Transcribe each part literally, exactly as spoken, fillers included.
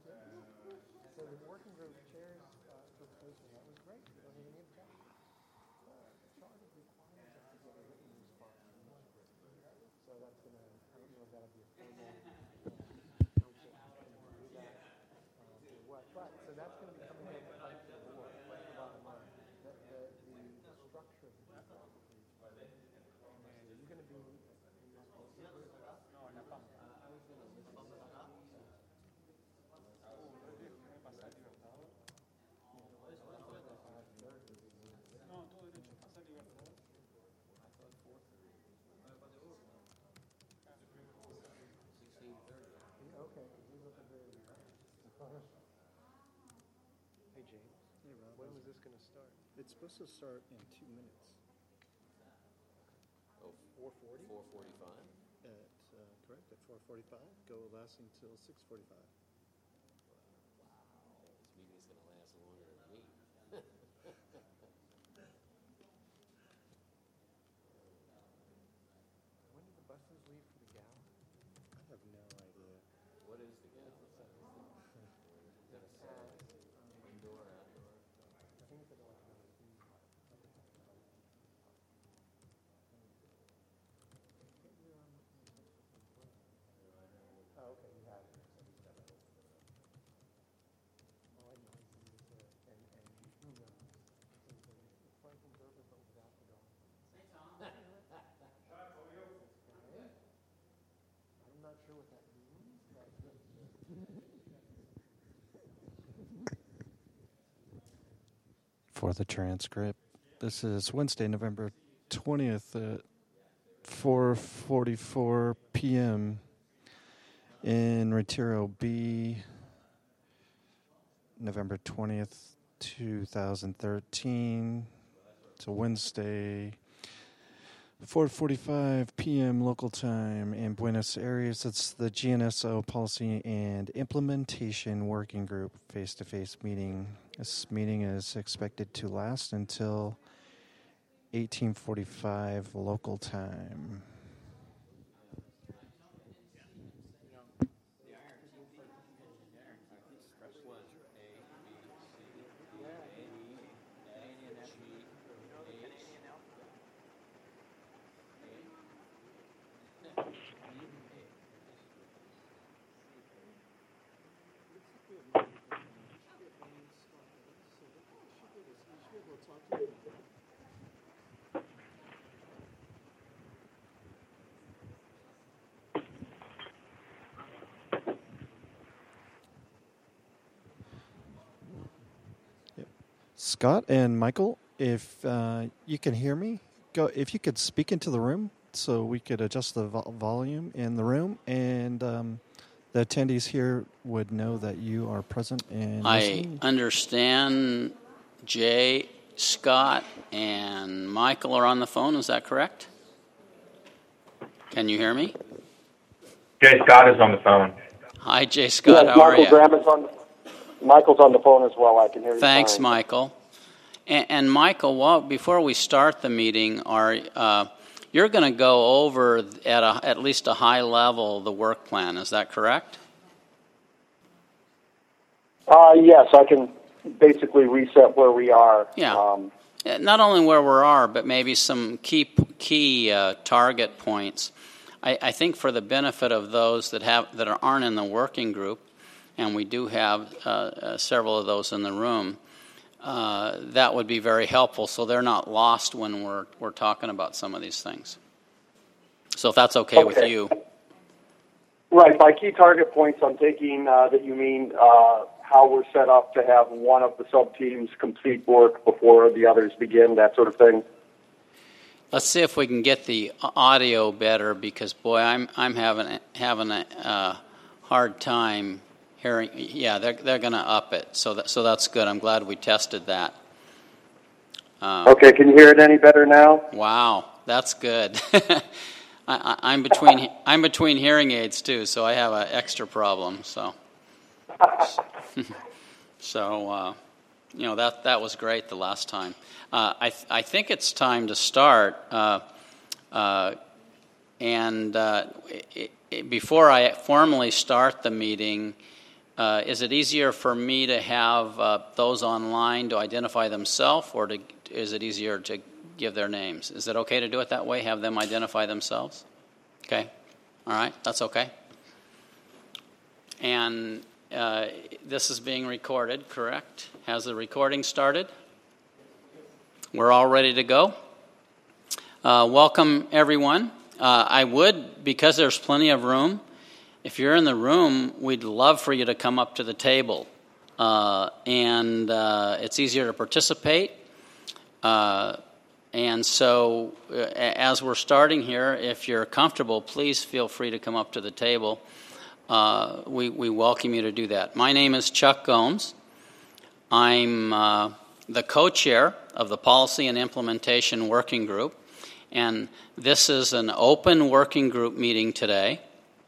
So the working group chairs uh, presentation, that was great. It wasn't any objection. Uh, the charter requires us to get a written response from this group. So that's going to, I don't know if that'll be a formal uh, council action to do that uh, or what. But, so that's going to be coming over to the board. That's the bottom line. The, the, the, the structure of the group. So you're going to be in this group. No, no problem. Okay, he's looking very Hey, James. Hey, Rob. When was this going to start? It's supposed to start in two minutes. Oh, four forty? four forty-five? At, uh, correct, at four forty-five. Go lasting until six forty-five. Wow. This meeting's going to last longer than me. When do the buses leave for the gala? I have no idea. What is the gala? Is that a size? Indoor, outdoor? I think it's at like nineteen. Oh, okay, you have it. All I know is that, and, and who knows? It's Franklin Derby, but without the dog. Okay. I'm not sure what that means, but. For the transcript, this is Wednesday, November twentieth at four forty-four p.m. in Retiro B, November twentieth, twenty thirteen. It's a Wednesday, four forty-five p.m. local time in Buenos Aires. It's the G N S O Policy and Implementation Working Group face-to-face meeting. This meeting is expected to last until eighteen forty-five local time. Scott and Michael, if uh, you can hear me, go. If you could speak into the room so we could adjust the vo- volume in the room, and um, the attendees here would know that you are present and I listening. understand Jay, Scott, and Michael are on the phone. Is that correct? Can you hear me? Jay Scott is on the phone. Hi, Jay Scott. Yes, How are Michael you? Graham is on. Michael's on the phone as well. I can hear you. Thanks, fine. Michael. And, and Michael, well, before we start the meeting, are uh, you're going to go over at a, at least a high level the work plan? Is that correct? Uh, yes, I can basically reset where we are. Yeah. Um, Not only where we are, but maybe some key key uh, target points. I, I think for the benefit of those that have that aren't in the working group, and we do have uh, uh, several of those in the room, uh, that would be very helpful so they're not lost when we're we're talking about some of these things. So if that's okay, okay. with you. Right. By key target points, I'm taking uh, that you mean uh, how we're set up to have one of the sub-teams complete work before the others begin, that sort of thing. Let's see if we can get the audio better, because boy, I'm I'm having having a uh, hard time hearing. Yeah, they're they're going to up it, so that so that's good. I'm glad we tested that. Um, okay, can you hear it any better now? Wow, that's good. I, I, I'm between I'm between hearing aids too, so I have an extra problem. So, so uh, you know that that was great the last time. Uh, I th- I think it's time to start. Uh, uh, and uh, it, it, before I formally start the meeting, uh, is it easier for me to have uh, those online to identify themselves, or to, is it easier to give their names? Is it okay to do it that way, have them identify themselves? Okay. All right, that's okay. And uh, this is being recorded, correct? Has the recording started? We're all ready to go. Uh, welcome, everyone. Uh, I would, because there's plenty of room, if you're in the room, we'd love for you to come up to the table. Uh, and uh, it's easier to participate. Uh, and so uh, as we're starting here, if you're comfortable, please feel free to come up to the table. Uh, we, we welcome you to do that. My name is Chuck Gomes. I'm uh, the co-chair of the Policy and Implementation Working Group. And this is an open working group meeting today.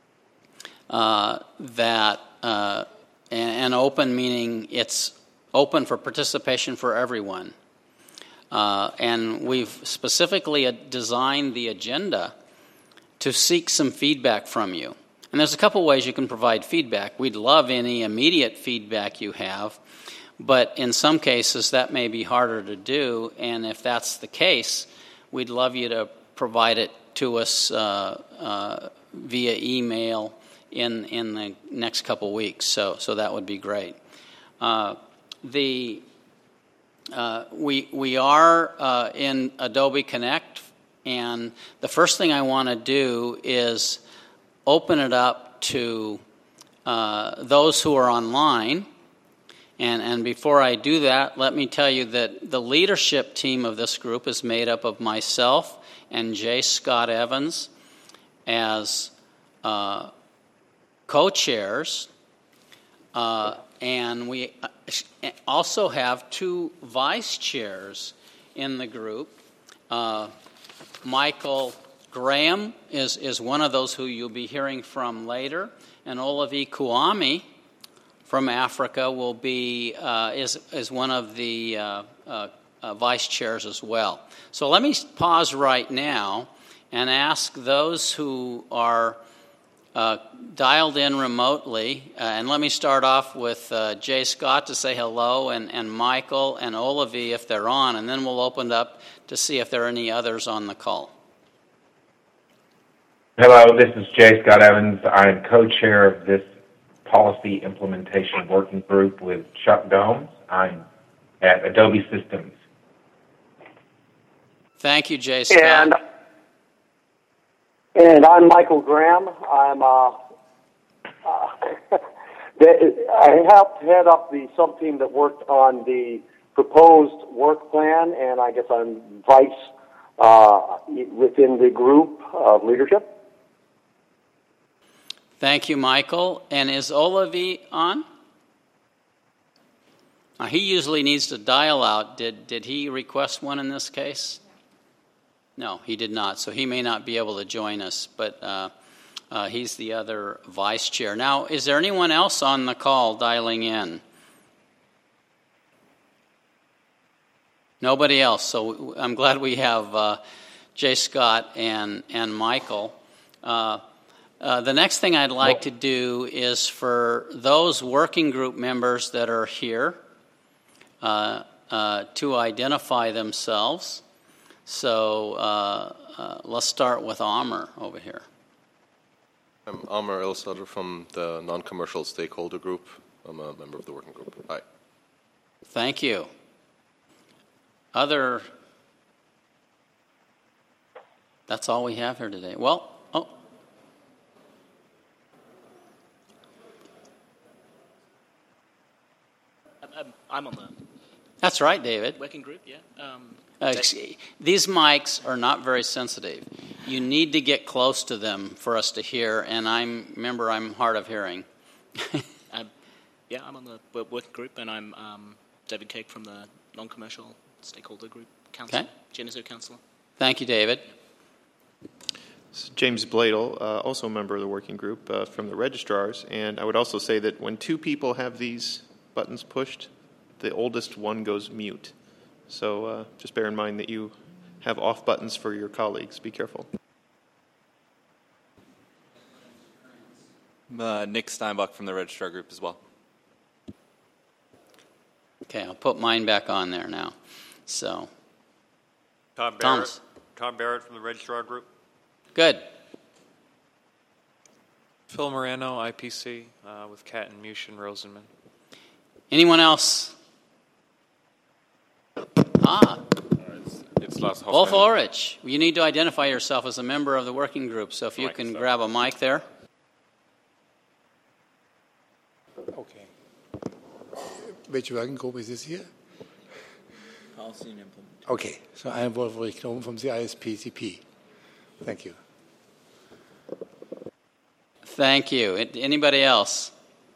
Uh, that uh, and open meaning it's open for participation for everyone. Uh, and we've specifically designed the agenda to seek some feedback from you. And there's a couple ways you can provide feedback. We'd love any immediate feedback you have, but in some cases that may be harder to do, and if that's the case, we'd love you to provide it to us uh, uh, via email in in the next couple weeks, so so that would be great. Uh, the uh, we we are uh, in Adobe Connect, and the first thing I want to do is open it up to uh, those who are online. And and before I do that, let me tell you that the leadership team of this group is made up of myself and J. Scott Evans as uh, co-chairs, uh, and we also have two vice chairs in the group. Uh, Michael Graham is, is one of those who you'll be hearing from later, and Olavi Kuami from Africa will be uh, is is one of the uh, uh, uh, vice chairs as well. So let me pause right now and ask those who are Uh, dialed in remotely, uh, and let me start off with uh, Jay Scott to say hello, and, and Michael and Olavi if they're on, and then we'll open up to see if there are any others on the call. Hello, this is Jay Scott Evans. I'm co-chair of this Policy Implementation Working Group with Chuck Gomes. I'm at Adobe Systems. Thank you, Jay Scott. And And I'm Michael Graham. I'm uh, uh, I helped head up the sub-team that worked on the proposed work plan, and I guess I'm vice uh, within the group of leadership. Thank you, Michael. And is Olavi on? Uh, he usually needs to dial out. Did did he request one in this case? No, he did not, so he may not be able to join us, but uh, uh, he's the other vice chair. Now, is there anyone else on the call dialing in? Nobody else, so I'm glad we have uh, Jay Scott and, and Michael. Uh, uh, the next thing I'd like to do is for those working group members that are here uh, uh, to identify themselves. So uh, uh, let's start with Amr over here. I'm Amr El Sadr from the Non-Commercial Stakeholder Group. I'm a member of the working group. Hi. Thank you. Other... That's all we have here today. Well, oh. I'm, I'm on the... That's right, David. Working group, yeah. Um, Uh, these mics are not very sensitive. You need to get close to them for us to hear, and I'm remember I'm hard of hearing. um, yeah, I'm on the working group, and I'm um, David Cake from the Non-Commercial Stakeholder Group Council, okay. Geneseo Council. Thank you, David. James Bladel, uh, also a member of the working group uh, from the registrars, and I would also say that when two people have these buttons pushed, the oldest one goes mute. So uh, just bear in mind that you have off buttons for your colleagues. Be careful. Uh, Nick Steinbach from the registrar group as well. Okay, I'll put mine back on there now. So, Tom Barrett. Thomas. Tom Barrett from the Registrar Group. Good. Phil Morano, I P C, uh, with Cat and Mush and Rosenman. Anyone else? Ah. It's, it's Lars Hoffman. Wolf Ulrich, you need to identify yourself as a member of the working group, so if you Mike, can so. grab a mic there. Okay. Which working group is this here? Policy and implementation. Okay, so I am Wolf Ulrich Knoben from the I S P C P. Thank you. Thank you. Anybody else?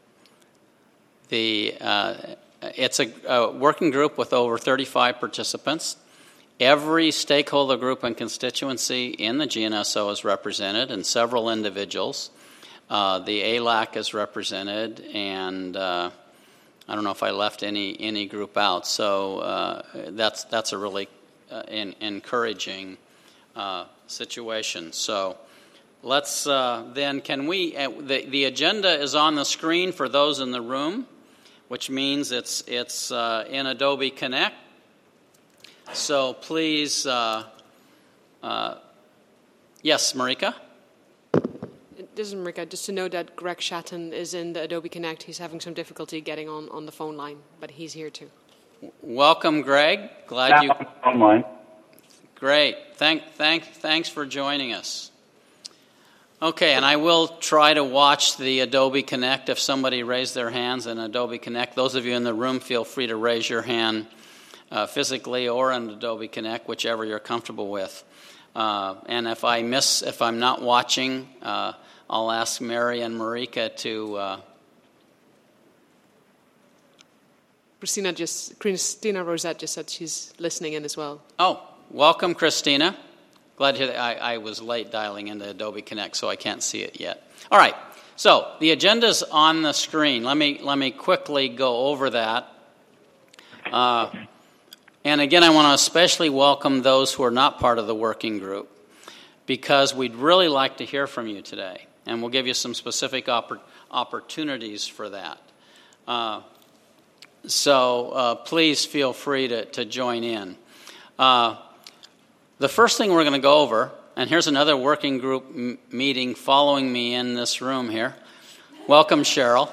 The uh, it's a, a working group with over thirty-five participants. Every stakeholder group and constituency in the G N S O is represented, and several individuals. Uh, the A L A C is represented, and uh, I don't know if I left any any group out. So uh, that's that's a really uh, in, encouraging uh, situation. So. Let's uh, then, can we, uh, the, the agenda is on the screen for those in the room, which means it's, it's uh, in Adobe Connect. So please, uh, uh, yes, Marika? This is Marika. Just to know that Greg Shatton is in the Adobe Connect. He's having some difficulty getting on, on the phone line, but he's here too. Welcome, Greg. Glad you... Online. Great. Thank, thank, thanks for joining us. Okay, and I will try to watch the Adobe Connect. If somebody raised their hands in Adobe Connect, those of you in the room, feel free to raise your hand uh, physically or in Adobe Connect, whichever you're comfortable with. Uh, and if I miss, if I'm not watching, uh, I'll ask Mary and Marika to... Uh, Christina just Christina Rosette just said she's listening in as well. Oh, welcome, Christina. Glad to hear that. I, I was late dialing into Adobe Connect, so I can't see it yet. All right, so the agenda's on the screen. Let me let me quickly go over that. Uh, and again, I want to especially welcome those who are not part of the working group, because we'd really like to hear from you today, and we'll give you some specific oppor- opportunities for that. Uh, so uh, please feel free to, to join in. Uh, The first thing we're going to go over, and here's another working group m- meeting following me in this room here. Welcome, Cheryl.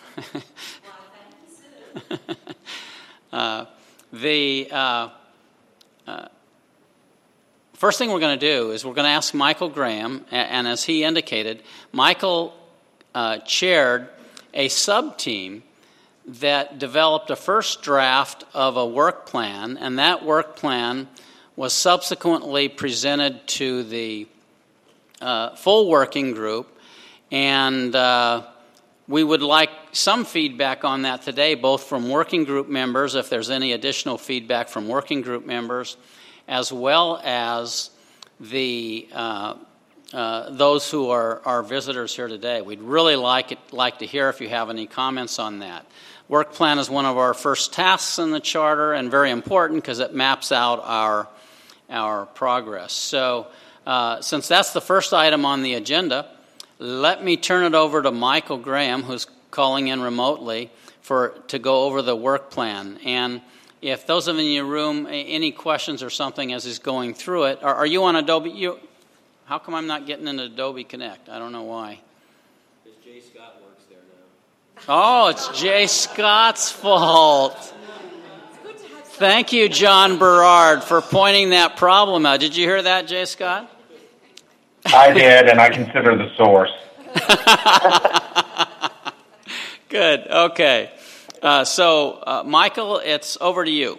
uh, the uh, uh, first thing we're going to do is we're going to ask Michael Graham, and, and as he indicated, Michael uh, chaired a sub-team that developed a first draft of a work plan, and that work plan was subsequently presented to the uh, full working group, and uh, we would like some feedback on that today, both from working group members, if there's any additional feedback from working group members, as well as the uh, uh, those who are, are visitors here today. We'd really like it, like to hear if you have any comments on that. Work plan is one of our first tasks in the charter, and very important because it maps out our our progress. So uh, since that's the first item on the agenda, let me turn it over to Michael Graham, who's calling in remotely, for to go over the work plan. And if those of you in your room, any questions or something as he's going through it, are, are you on Adobe? You, how come I'm not getting into Adobe Connect? I don't know why. Because Jay Scott works there now. Oh, it's Jay Scott's fault. Thank you, John Berard, for pointing that problem out. Did you hear that, Jay Scott? I did, and I consider the source. Good. Okay. Uh, so, uh, Michael, it's over to you.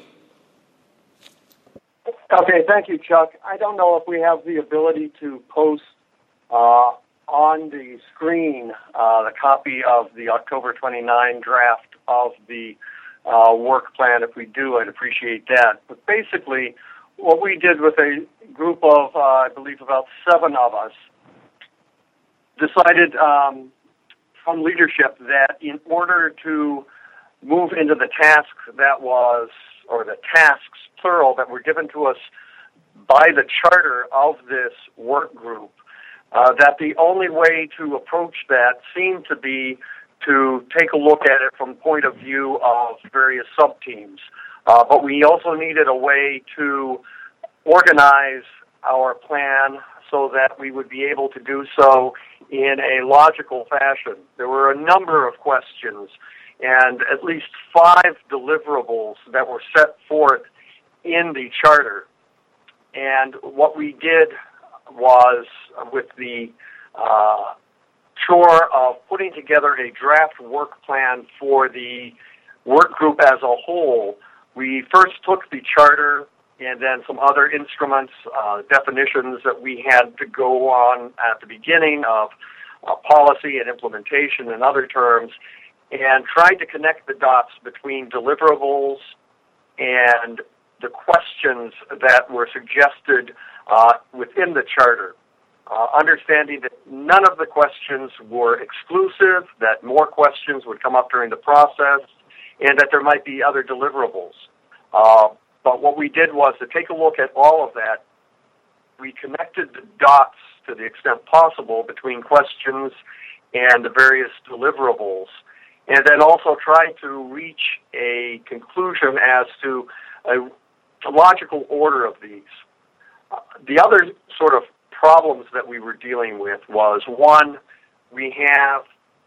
Okay, thank you, Chuck. I don't know if we have the ability to post uh, on the screen uh, the copy of the October twenty-ninth draft of the uh, work plan. If we do, I'd appreciate that. But basically, what we did with a group of, uh, I believe, about seven of us, decided um, from leadership that in order to move into the task that was, or the tasks, plural, that were given to us by the charter of this work group, uh, that the only way to approach that seemed to be to take a look at it from the point of view of various sub-teams. Uh, but we also needed a way to organize our plan so that we would be able to do so in a logical fashion. There were a number of questions and at least five deliverables that were set forth in the charter. And what we did was, with the uh, chore of putting together a draft work plan for the work group as a whole, we first took the charter and then some other instruments, uh, definitions that we had to go on at the beginning of uh, policy and implementation and other terms, and tried to connect the dots between deliverables and the questions that were suggested uh, within the charter, uh, understanding that none of the questions were exclusive, that more questions would come up during the process, and that there might be other deliverables. Uh, but what we did was to take a look at all of that. We connected the dots to the extent possible between questions and the various deliverables, and then also try to reach a conclusion as to a, a logical order of these. Uh, the other sort of problems that we were dealing with was, one, we have,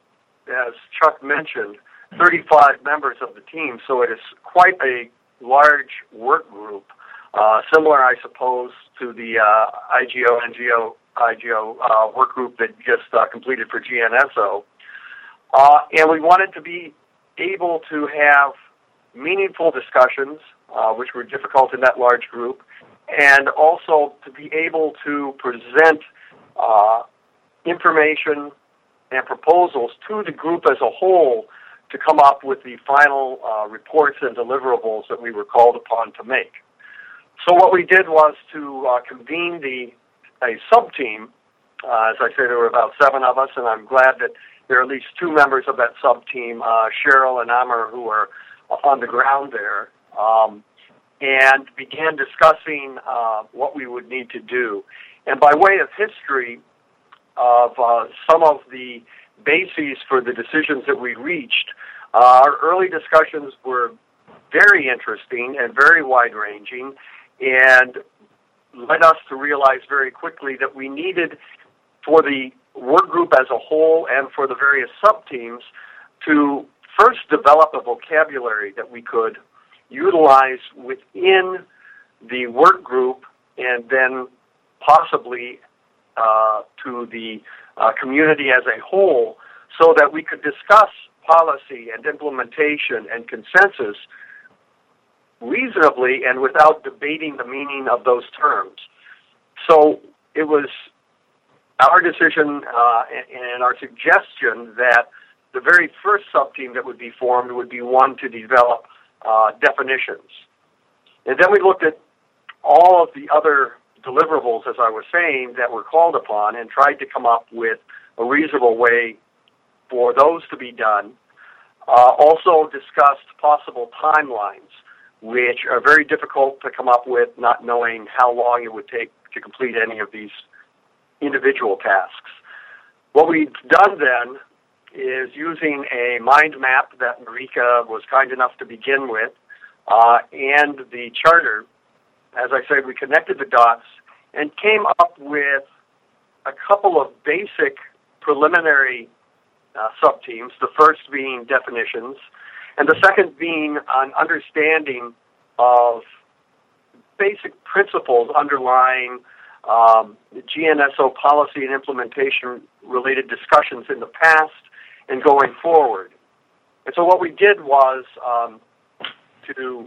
as Chuck mentioned, thirty-five members of the team, so it is quite a large work group, uh, similar, I suppose, to the uh, I G O, N G O, I G O uh, work group that just uh, completed for G N S O. Uh, and we wanted to be able to have meaningful discussions, uh, which were difficult in that large group, and also to be able to present uh, information and proposals to the group as a whole to come up with the final uh, reports and deliverables that we were called upon to make. So what we did was to uh, convene the a sub-team. Uh, as I say, there were about seven of us, and I'm glad that there are at least two members of that sub-team, uh, Cheryl and Amr, who are on the ground there, um, and began discussing uh, what we would need to do. And by way of history of uh, some of the bases for the decisions that we reached, uh, our early discussions were very interesting and very wide-ranging, and led us to realize very quickly that we needed, for the work group as a whole and for the various sub-teams, to first develop a vocabulary that we could utilize within the work group and then possibly uh, to the uh, community as a whole, so that we could discuss policy and implementation and consensus reasonably and without debating the meaning of those terms. So it was our decision uh, and our suggestion that the very first sub-team that would be formed would be one to develop uh, definitions. And then we looked at all of the other deliverables, as I was saying, that were called upon, and tried to come up with a reasonable way for those to be done. Uh, also discussed possible timelines, which are very difficult to come up with, not knowing how long it would take to complete any of these individual tasks. What we've done then is, using a mind map that Marika was kind enough to begin with, uh, and the charter, as I said, we connected the dots and came up with a couple of basic preliminary uh, sub-teams, the first being definitions, and the second being an understanding of basic principles underlying um, G N S O policy and implementation related discussions in the past and going forward. And so what we did was um, to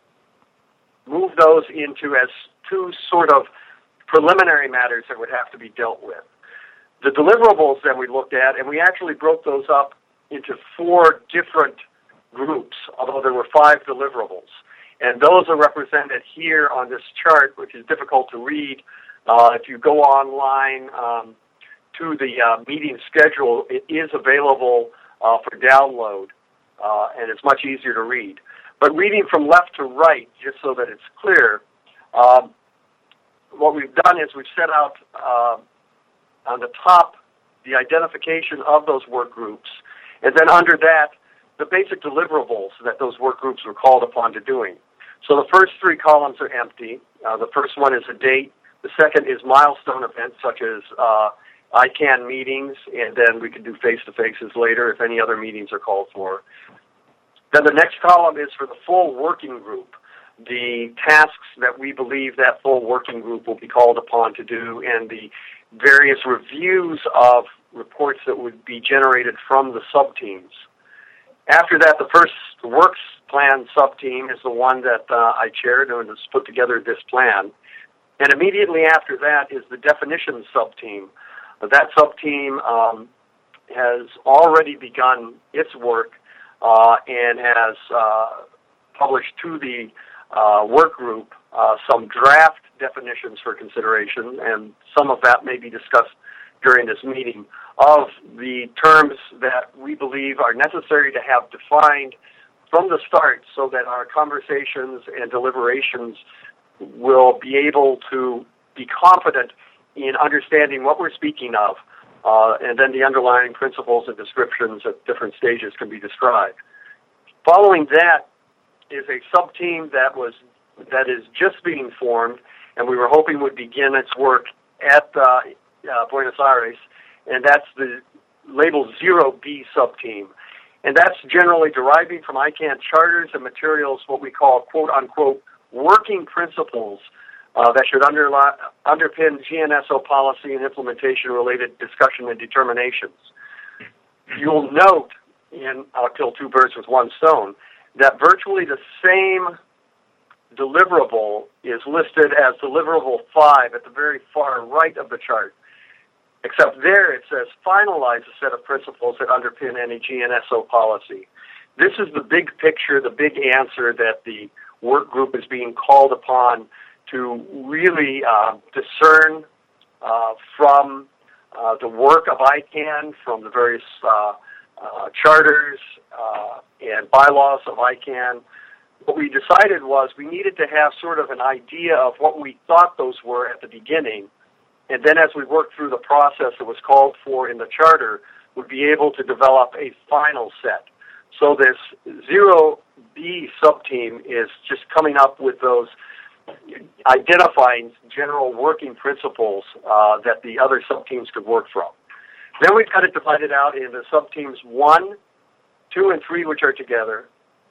move those into as two sort of preliminary matters that would have to be dealt with. The deliverables that we looked at, and we actually broke those up into four different groups, although there were five deliverables. And those are represented here on this chart, which is difficult to read. Uh, if you go online um, to the uh, meeting schedule, it is available uh, for download, uh, and it's much easier to read. But reading from left to right, just so that it's clear, um, what we've done is we've set out uh, on the top the identification of those work groups, And then under that, the basic deliverables that those work groups were called upon to doing. So the first three columns are empty. Uh, the first one is a date. The second is milestone events such as uh, I CANN meetings, and then we can do face-to-faces later if any other meetings are called for. Then the next column is for the full working group, the tasks that we believe that full working group will be called upon to do, and the various reviews of reports that would be generated from the sub-teams. After that, the first works plan sub-team is the one that uh, I chaired and has put together this plan. And immediately after that is the definition sub-team. That sub-team um, has already begun its work uh, and has uh, published to the uh, work group uh, some draft definitions for consideration, and some of that may be discussed during this meeting, of the terms that we believe are necessary to have defined from the start so that our conversations and deliberations will be able to be confident in understanding what we're speaking of, uh, and then the underlying principles and descriptions at different stages can be described. Following that is a sub-team that was that is just being formed, and we were hoping would begin its work at uh, uh, Buenos Aires, and that's the labeled zero B sub-team. And that's generally deriving from I CANN charters and materials, what we call quote-unquote working principles uh, that should underlie, underpin G N S O policy and implementation-related discussion and determinations. You'll note, in I'll kill two birds with one stone, that virtually the same deliverable is listed as deliverable five at the very far right of the chart. Except there it says finalize a set of principles that underpin any G N S O policy. This is the big picture, the big answer that the work group is being called upon to really uh, discern uh, from uh, the work of I CANN, from the various uh, uh, charters uh, and bylaws of I CANN. What we decided was we needed to have sort of an idea of what we thought those were at the beginning, and then as we worked through the process that was called for in the charter, we'd be able to develop a final set. So this zero B sub-team is just coming up with those, identifying general working principles uh, that the other sub-teams could work from. Then we've got it divided out into sub-teams one, two, and three, which are together,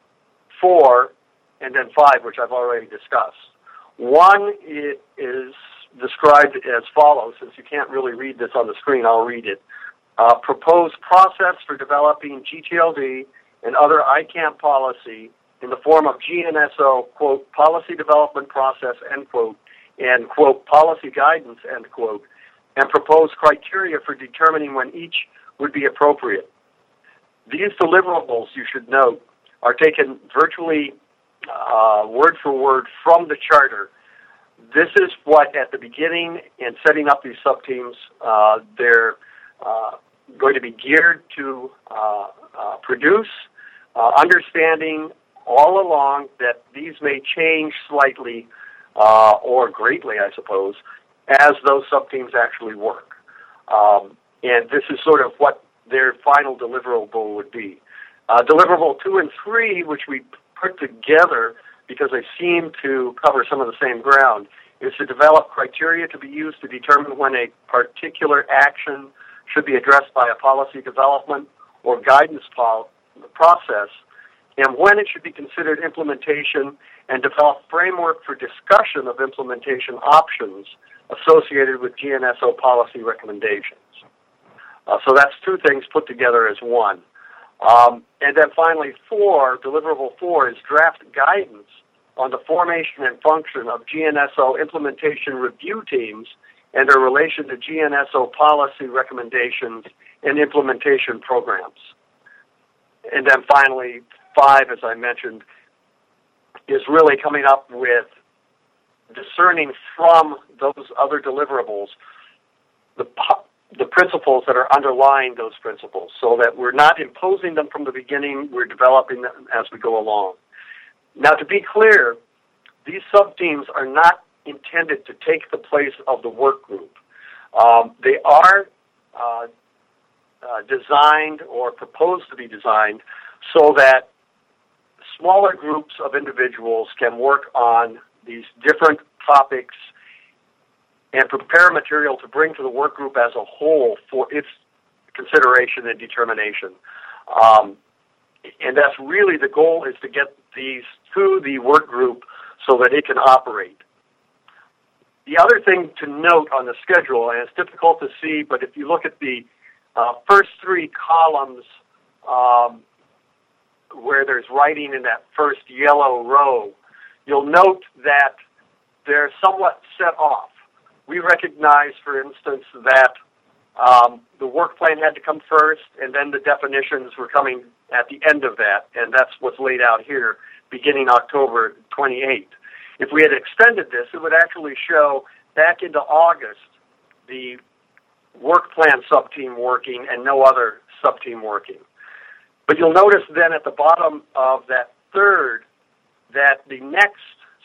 four, and then five, which I've already discussed. One is described as follows. Since you can't really read this on the screen, I'll read it. Uh, proposed process for developing G T L D and other I CANN policy in the form of G N S O, quote, policy development process, end quote, and, quote, policy guidance, end quote, and proposed criteria for determining when each would be appropriate. These deliverables, you should note, are taken virtually uh, word for word from the charter. This is what, at the beginning in setting up these sub-teams, uh, they're uh, going to be geared to uh, uh, produce, uh, understanding all along that these may change slightly uh, or greatly, I suppose, as those sub-teams actually work. Um, and this is sort of what their final deliverable would be. Uh, deliverable two and three, which we put together because they seem to cover some of the same ground, is to develop criteria to be used to determine when a particular action should be addressed by a policy development or guidance pol- process, and when it should be considered implementation, and develop framework for discussion of implementation options associated with G N S O policy recommendations. Uh, so that's two things put together as one. Um, and then finally, four, deliverable four, is draft guidance on the formation and function of G N S O implementation review teams and their relation to G N S O policy recommendations and implementation programs. And then finally, five, as I mentioned, is really coming up with discerning from those other deliverables the the principles that are underlying those principles, so that we're not imposing them from the beginning, we're developing them as we go along. Now, to be clear, these sub-teams are not intended to take the place of the work group. Um, they are uh, uh, uh, designed or proposed to be designed so that smaller groups of individuals can work on these different topics and prepare material to bring to the work group as a whole for its consideration and determination. Um, and that's really the goal, is to get these to the work group so that it can operate. The other thing to note on the schedule, and it's difficult to see, but if you look at the uh, first three columns um, where there's writing in that first yellow row, you'll note that they're somewhat set off. We recognize, for instance, that um, the work plan had to come first, and then the definitions were coming at the end of that, and that's what's laid out here, beginning October twenty-eighth. If we had extended this, it would actually show back into August the work plan sub-team working and no other sub-team working. But you'll notice then at the bottom of that third that the next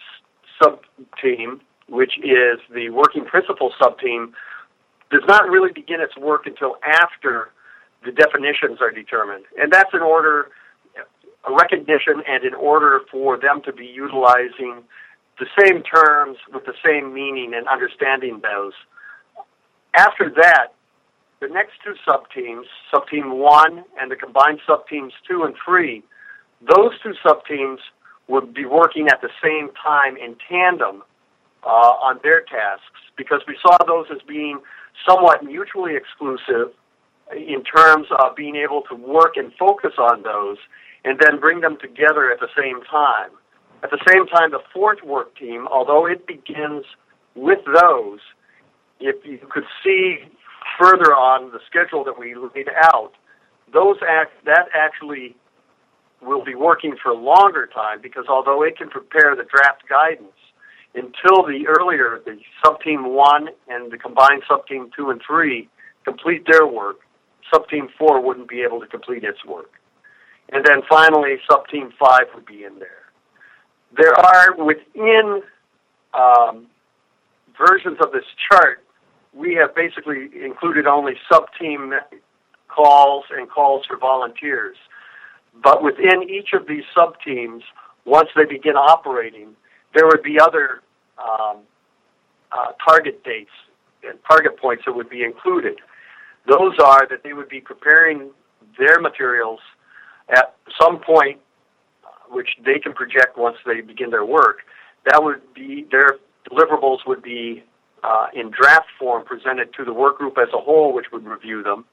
sub-team, which is the working principle sub-team, does not really begin its work until after the definitions are determined. And that's in order, a recognition and in order for them to be utilizing the same terms with the same meaning and understanding those. After that, the next two sub-teams, sub-team one and the combined sub-teams two and three, those two sub-teams would be working at the same time in tandem uh, on their tasks, because we saw those as being somewhat mutually exclusive in terms of being able to work and focus on those and then bring them together at the same time. At the same time, the fourth work team, although it begins with those, if you could see further on the schedule that we laid out, those act, that actually will be working for a longer time, because although it can prepare the draft guidance, until the earlier, the sub-team one and the combined sub-team two and three complete their work, sub-team four wouldn't be able to complete its work. And then finally, sub-team five would be in there. There are, within um, versions of this chart, we have basically included only sub-team calls and calls for volunteers. But within each of these sub-teams, once they begin operating, there would be other um, uh, target dates and target points that would be included. Those are that they would be preparing their materials at some point which they can project once they begin their work. That would be, their deliverables would be uh, in draft form presented to the work group as a whole, which would review them.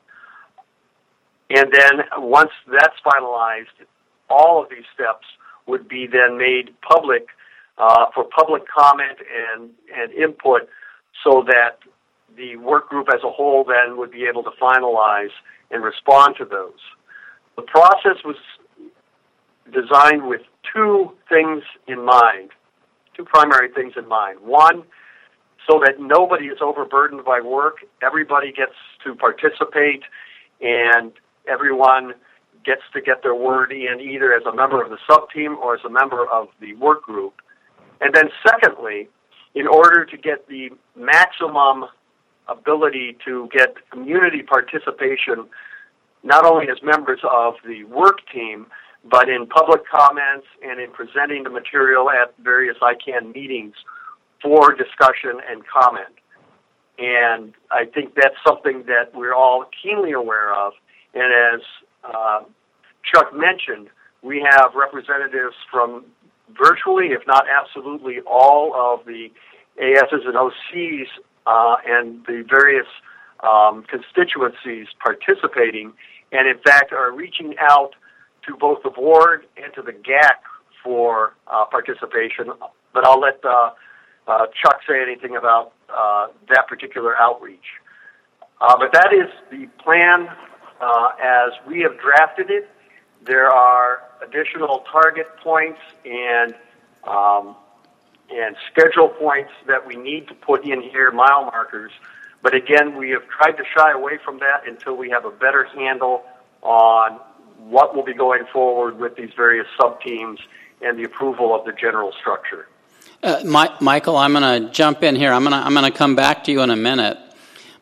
And then once that's finalized, all of these steps would be then made public uh, for public comment and, and input, so that the work group as a whole then would be able to finalize and respond to those. The process was designed with two things in mind, two primary things in mind. One, so that nobody is overburdened by work, everybody gets to participate, and everyone gets to get their word in either as a member of the sub-team or as a member of the work group. And then secondly, in order to get the maximum ability to get community participation, not only as members of the work team, but in public comments and in presenting the material at various I CANN meetings for discussion and comment. And I think that's something that we're all keenly aware of. And as uh, Chuck mentioned, we have representatives from virtually, if not absolutely, all of the A Ss and O Cs uh, and the various um, constituencies participating, and in fact are reaching out to both the board and to the G A C for uh, participation. But I'll let uh, uh, Chuck say anything about uh, that particular outreach. Uh, but that is the plan uh, as we have drafted it. There are additional target points and um, and schedule points that we need to put in here, mile markers. But again, we have tried to shy away from that until we have a better handle on what will be going forward with these various sub-teams and the approval of the general structure. Uh, My, Michael, I'm going to jump in here. I'm going to I'm going to come back to you in a minute.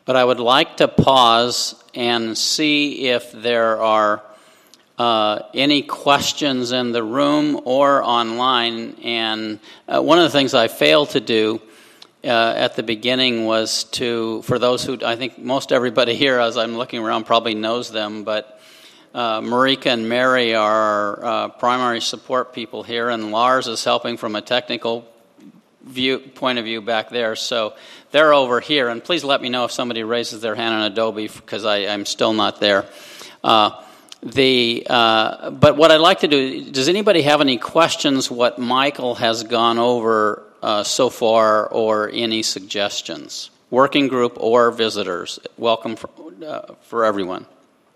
But I would like to pause and see if there are uh, any questions in the room or online. And uh, one of the things I failed to do uh, at the beginning was to, for those who, I think most everybody here, as I'm looking around, probably knows them, but uh, Marika and Mary are our uh, primary support people here, and Lars is helping from a technical view point of view back there. So they're over here, and please let me know if somebody raises their hand on Adobe, because I'm still not there. Uh, the uh, but what I'd like to do, does anybody have any questions what Michael has gone over uh, so far, or any suggestions? Working group or visitors, welcome for, uh, for everyone.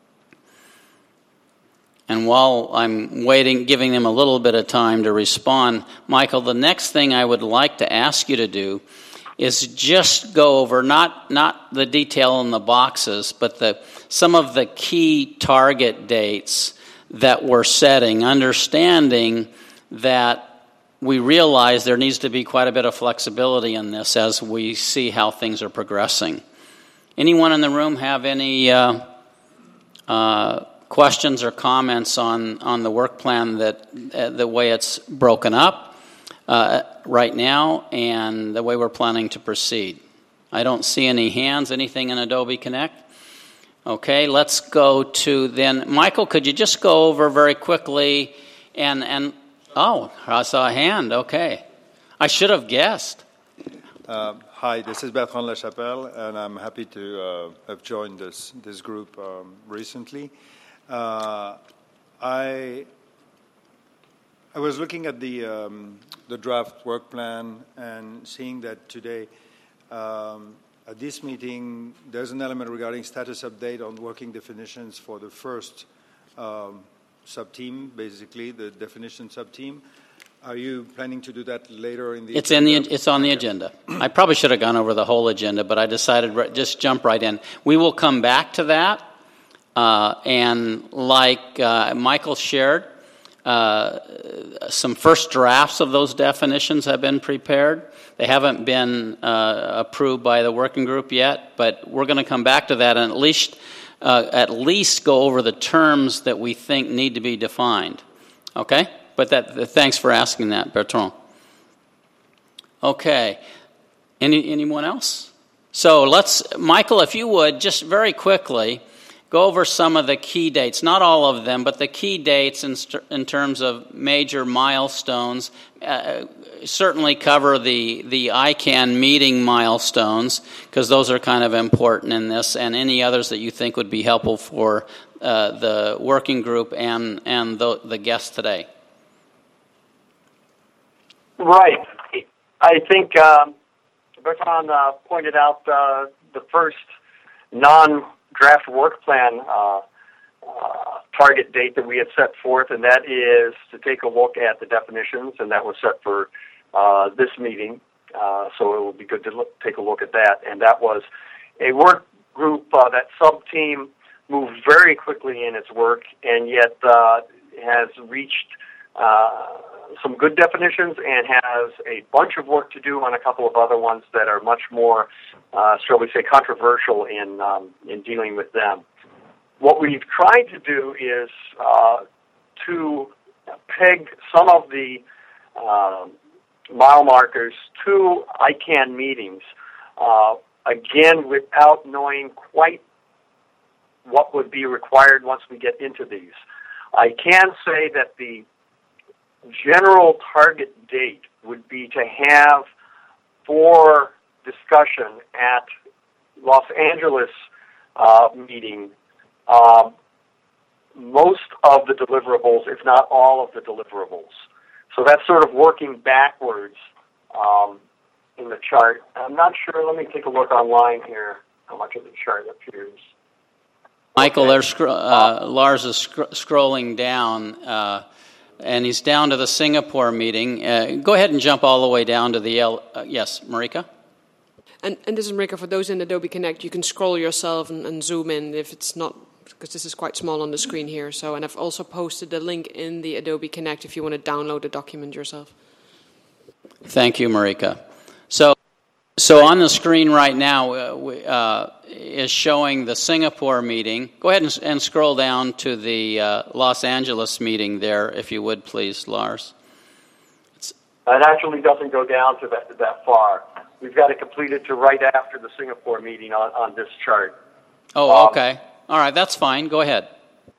And while I'm waiting, giving them a little bit of time to respond, Michael, the next thing I would like to ask you to do is just go over, not not the detail in the boxes, but the some of the key target dates that we're setting, understanding that we realize there needs to be quite a bit of flexibility in this as we see how things are progressing. Anyone in the room have any uh, uh, questions or comments on, on the work plan, that uh, the way it's broken up uh, right now and the way we're planning to proceed? I don't see any hands. Anything in Adobe Connect? Okay, let's go to then. Michael, could you just go over very quickly and, and oh, I saw a hand. Okay. I should have guessed. Uh, hi, this is Bertrand Lachapelle, and I'm happy to uh, have joined this, this group um, recently. Uh, I I was looking at the um, the draft work plan and seeing that today um, at this meeting there's an element regarding status update on working definitions for the first um, sub-team, basically the definition sub-team. Are you planning to do that later in the? It's agenda? in the. It's on the agenda. I probably should have gone over the whole agenda, but I decided re- just jump right in. We will come back to that. Uh, and like uh, Michael shared, uh, some first drafts of those definitions have been prepared. They haven't been uh, approved by the working group yet, but we're going to come back to that and at least uh, at least go over the terms that we think need to be defined. Okay? But that, thanks for asking that, Bertrand. Okay. Any anyone else? So let's, Michael, if you would, just very quickly, go over some of the key dates, not all of them, but the key dates in, st- in terms of major milestones. Uh, certainly cover the, the I CANN meeting milestones, because those are kind of important in this, and any others that you think would be helpful for uh, the working group and, and the, the guests today. Right. I think um, Bertrand uh, pointed out uh, the first non- draft work plan uh, uh, target date that we had set forth, and that is to take a look at the definitions, and that was set for uh, this meeting. Uh, so it will be good to look, take a look at that. And that was a work group, uh, that sub-team moved very quickly in its work, and yet uh, has reached uh, some good definitions and has a bunch of work to do on a couple of other ones that are much more, uh, shall we say, controversial in um, in dealing with them. What we've tried to do is uh, to peg some of the uh, mile markers to I CANN meetings, uh, again, without knowing quite what would be required once we get into these. I can say that the general target date would be to have for discussion at Los Angeles uh, meeting uh, most of the deliverables, if not all of the deliverables. So that's sort of working backwards um, in the chart. I'm not sure. Let me take a look online here, how much of the chart appears. Michael, okay. there's scro- uh, Lars is sc- scrolling down. Uh, And he's down to the Singapore meeting. Uh, go ahead and jump all the way down to the L. Uh, yes, Marika? And, and this is Marika. For those in Adobe Connect, you can scroll yourself and, and zoom in if it's not, because this is quite small on the screen here. So, and I've also posted the link in the Adobe Connect if you want to download the document yourself. Thank you, Marika. So, So on the screen right now uh, we, uh, is showing the Singapore meeting. Go ahead and, and scroll down to the uh, Los Angeles meeting there, if you would, please, Lars. It actually doesn't go down to that, that far. We've got it completed to right after the Singapore meeting on, on this chart. Oh, Um, okay. All right, that's fine. Go ahead.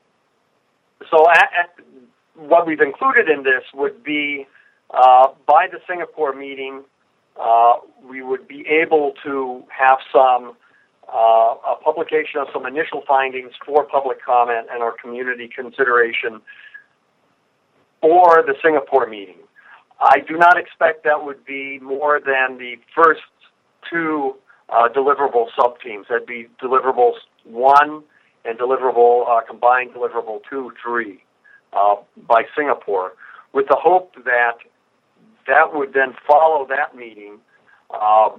So at, at, what we've included in this would be, uh, by the Singapore meeting, uh, we would be able to have some, uh, a publication of some initial findings for public comment and our community consideration for the Singapore meeting. I do not expect that would be more than the first two uh, deliverable sub-teams. That'd be deliverables one and deliverable, uh, combined deliverable two, three, uh, by Singapore, with the hope that that would then follow that meeting uh,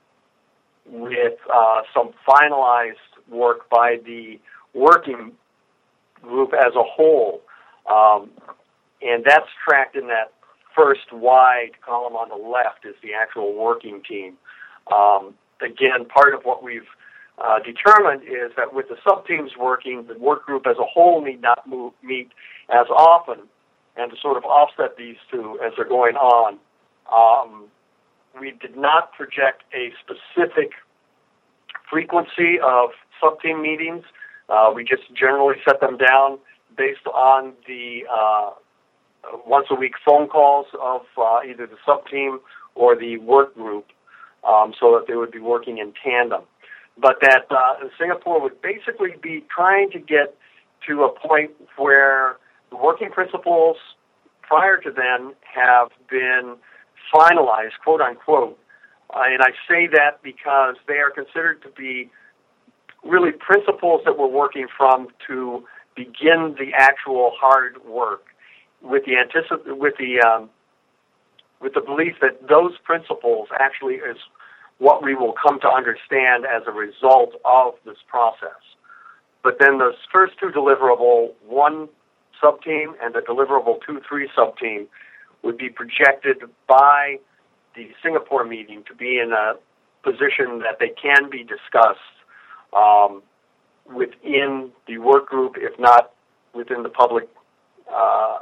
with uh, some finalized work by the working group as a whole. Um, and that's tracked in that first wide column on the left is the actual working team. Um, again, part of what we've uh, determined is that with the sub-teams working, the work group as a whole need not move, meet as often, and to sort of offset these two as they're going on. Um, we did not project a specific frequency of sub-team meetings. Uh, we just generally set them down based on the uh, once-a-week phone calls of uh, either the sub-team or the work group, um, so that they would be working in tandem. But that uh, Singapore would basically be trying to get to a point where the working principles prior to then have been finalized, quote unquote. Uh, and I say that because they are considered to be really principles that we're working from to begin the actual hard work, with the anticip- with the um, with the belief that those principles actually is what we will come to understand as a result of this process. But then those first two deliverable one sub-team and the deliverable two three sub-team would be projected by the Singapore meeting to be in a position that they can be discussed um, within the work group, if not within the public, uh,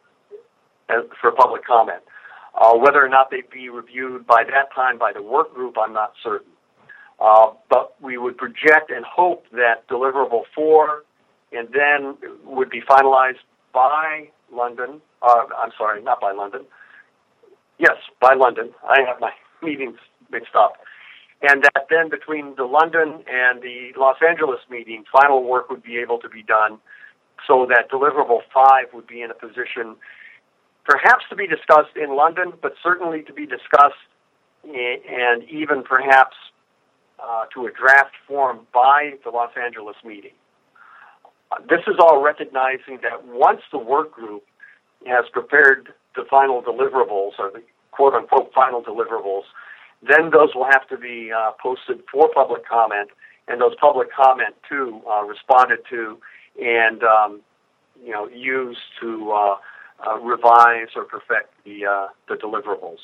for public comment. Uh, whether or not they'd be reviewed by that time by the work group, I'm not certain. Uh, but we would project and hope that deliverable four and then would be finalized by London. Uh, I'm sorry, not by London. Yes, by London. I have my meetings mixed up. And that then between the London and the Los Angeles meeting, final work would be able to be done so that deliverable five would be in a position perhaps to be discussed in London, but certainly to be discussed and even perhaps uh, to a draft form by the Los Angeles meeting. Uh, this is all recognizing that once the work group has prepared the final deliverables, or the quote-unquote final deliverables, then those will have to be uh, posted for public comment, and those public comment, too, uh, responded to and, um, you know, used to uh, uh, revise or perfect the, uh, the deliverables.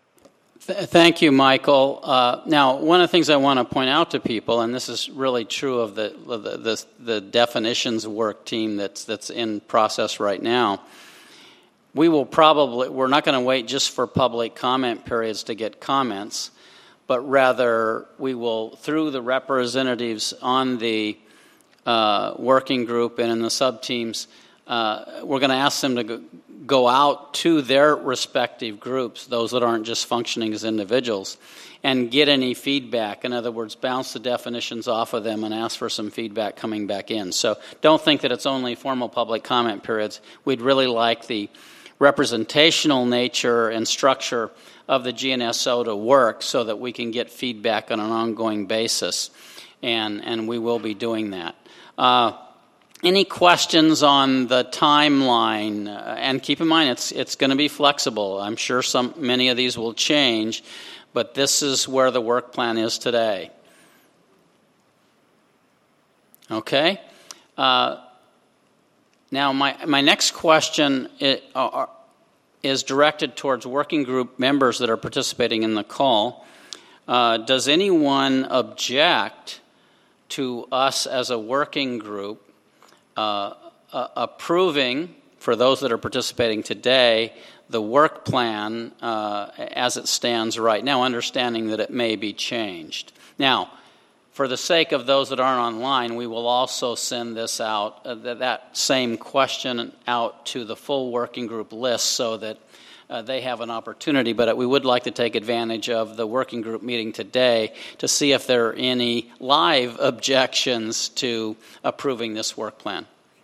Th- thank you, Michael. Uh, now, one of the things I want to point out to people, and this is really true of the the, the, the definitions work team that's that's in process right now, we will probably, we're not going to wait just for public comment periods to get comments, but rather we will, through the representatives on the uh, working group and in the sub-teams, uh, we're going to ask them to go, go out to their respective groups, those that aren't just functioning as individuals, and get any feedback. In other words, bounce the definitions off of them and ask for some feedback coming back in. So don't think that it's only formal public comment periods. We'd really like the representational nature and structure of the G N S O to work so that we can get feedback on an ongoing basis, and, and we will be doing that. Uh, any questions on the timeline? Uh, and keep in mind, it's it's going to be flexible. I'm sure some many of these will change, but this is where the work plan is today. Okay? Uh, Now, my, my next question is, uh, is directed towards working group members that are participating in the call. uh, does anyone object to us as a working group uh, uh, approving, for those that are participating today, the work plan uh, as it stands right now, understanding that it may be changed? Now, for the sake of those that aren't online, we will also send this out, uh, th- that same question out to the full working group list so that uh, they have an opportunity. But we would like to take advantage of the working group meeting today to see if there are any live objections to approving this work plan.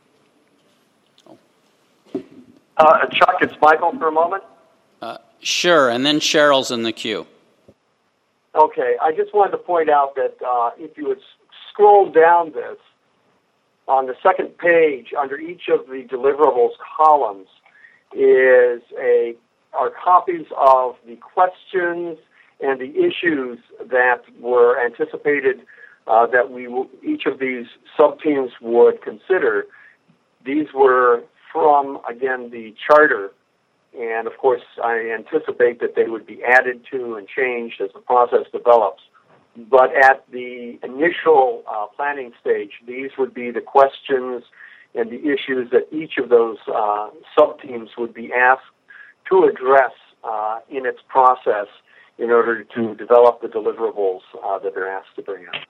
Uh, Chuck, it's Michael for a moment. Uh, sure, and then Cheryl's in the queue. Okay, I just wanted to point out that uh, if you would scroll down this, on the second page, under each of the deliverables columns, is a are copies of the questions and the issues that were anticipated uh, that we w- each of these sub-teams would consider. These were from, again, the charter. And, of course, I anticipate that they would be added to and changed as the process develops. But at the initial uh, planning stage, these would be the questions and the issues that each of those uh, sub-teams would be asked to address uh, in its process in order to develop the deliverables uh, that they're asked to bring up.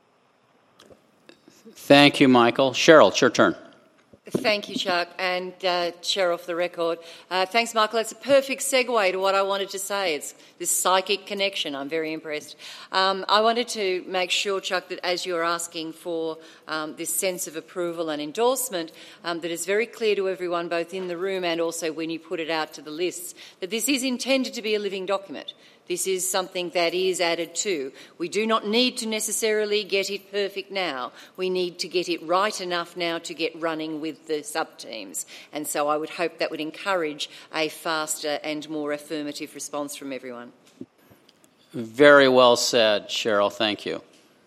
Thank you, Michael. Cheryl, it's your turn. Thank you, Chuck, and uh, Chair off the record. Uh, thanks, Michael. It's a perfect segue to what I wanted to say. It's this psychic connection. I'm very impressed. Um, I wanted to make sure, Chuck, that as you're asking for um, this sense of approval and endorsement, um, that it's very clear to everyone, both in the room and also when you put it out to the lists, that this is intended to be a living document. This is something that is added to. We do not need to necessarily get it perfect now. We need to get it right enough now to get running with the sub-teams. And so I would hope that would encourage a faster and more affirmative response from everyone. Very well said, Cheryl. Thank you.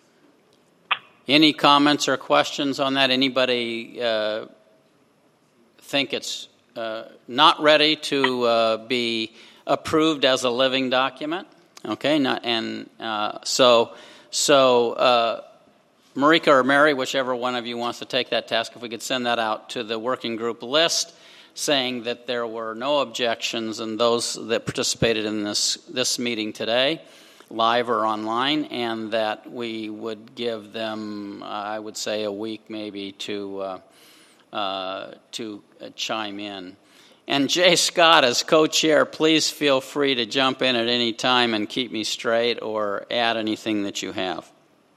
Any comments or questions on that? Anybody uh, think it's uh, not ready to uh, be approved as a living document? Okay, not, and uh, so so uh, Marika or Mary, whichever one of you wants to take that task, if we could send that out to the working group list, saying that there were no objections, and those that participated in this this meeting today, live or online, and that we would give them, uh, I would say, a week maybe to uh, uh, to uh, chime in. And Jay Scott, as co-chair, please feel free to jump in at any time and keep me straight or add anything that you have.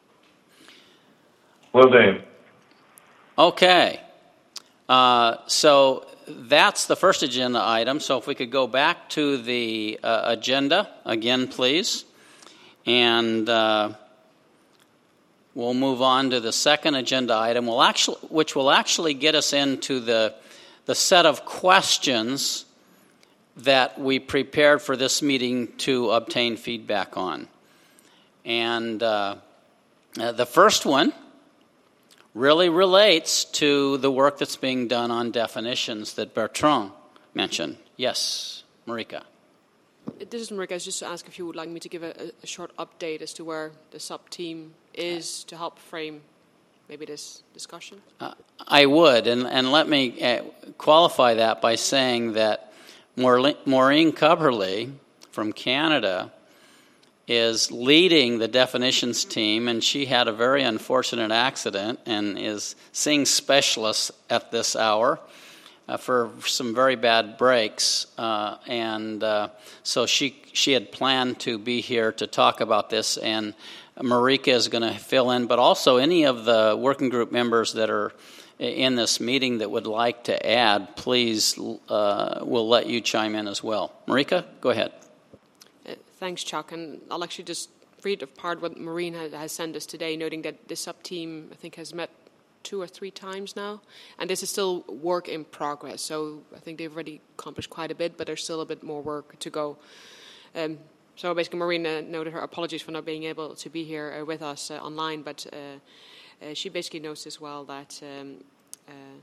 Will do. Okay. Uh, so that's the first agenda item. So if we could go back to the uh, agenda again, please. And uh, we'll move on to the second agenda item, we'll actually, which will actually get us into the the set of questions that we prepared for this meeting to obtain feedback on. And uh, uh, the first one really relates to the work that's being done on definitions that Bertrand mentioned. Yes, Marika. This is Marika. I was just to ask if you would like me to give a, a short update as to where the sub-team is to help frame maybe this discussion? Uh, I would, and, and let me uh, qualify that by saying that Maureen Cubberley from Canada is leading the definitions team, and she had a very unfortunate accident and is seeing specialists at this hour uh, for some very bad breaks. Uh, and uh, so she she had planned to be here to talk about this, and Marika is going to fill in, but also any of the working group members that are in this meeting that would like to add, please, uh, we'll let you chime in as well. Marika, go ahead. Uh, thanks, Chuck. And I'll actually just read a part what Maureen has, has sent us today, noting that the sub-team, I think, has met two or three times now. And this is still work in progress. So I think they've already accomplished quite a bit, but there's still a bit more work to go. Um, So basically, Maureen uh, noted her apologies for not being able to be here uh, with us uh, online, but uh, uh, she basically knows as well that um, uh,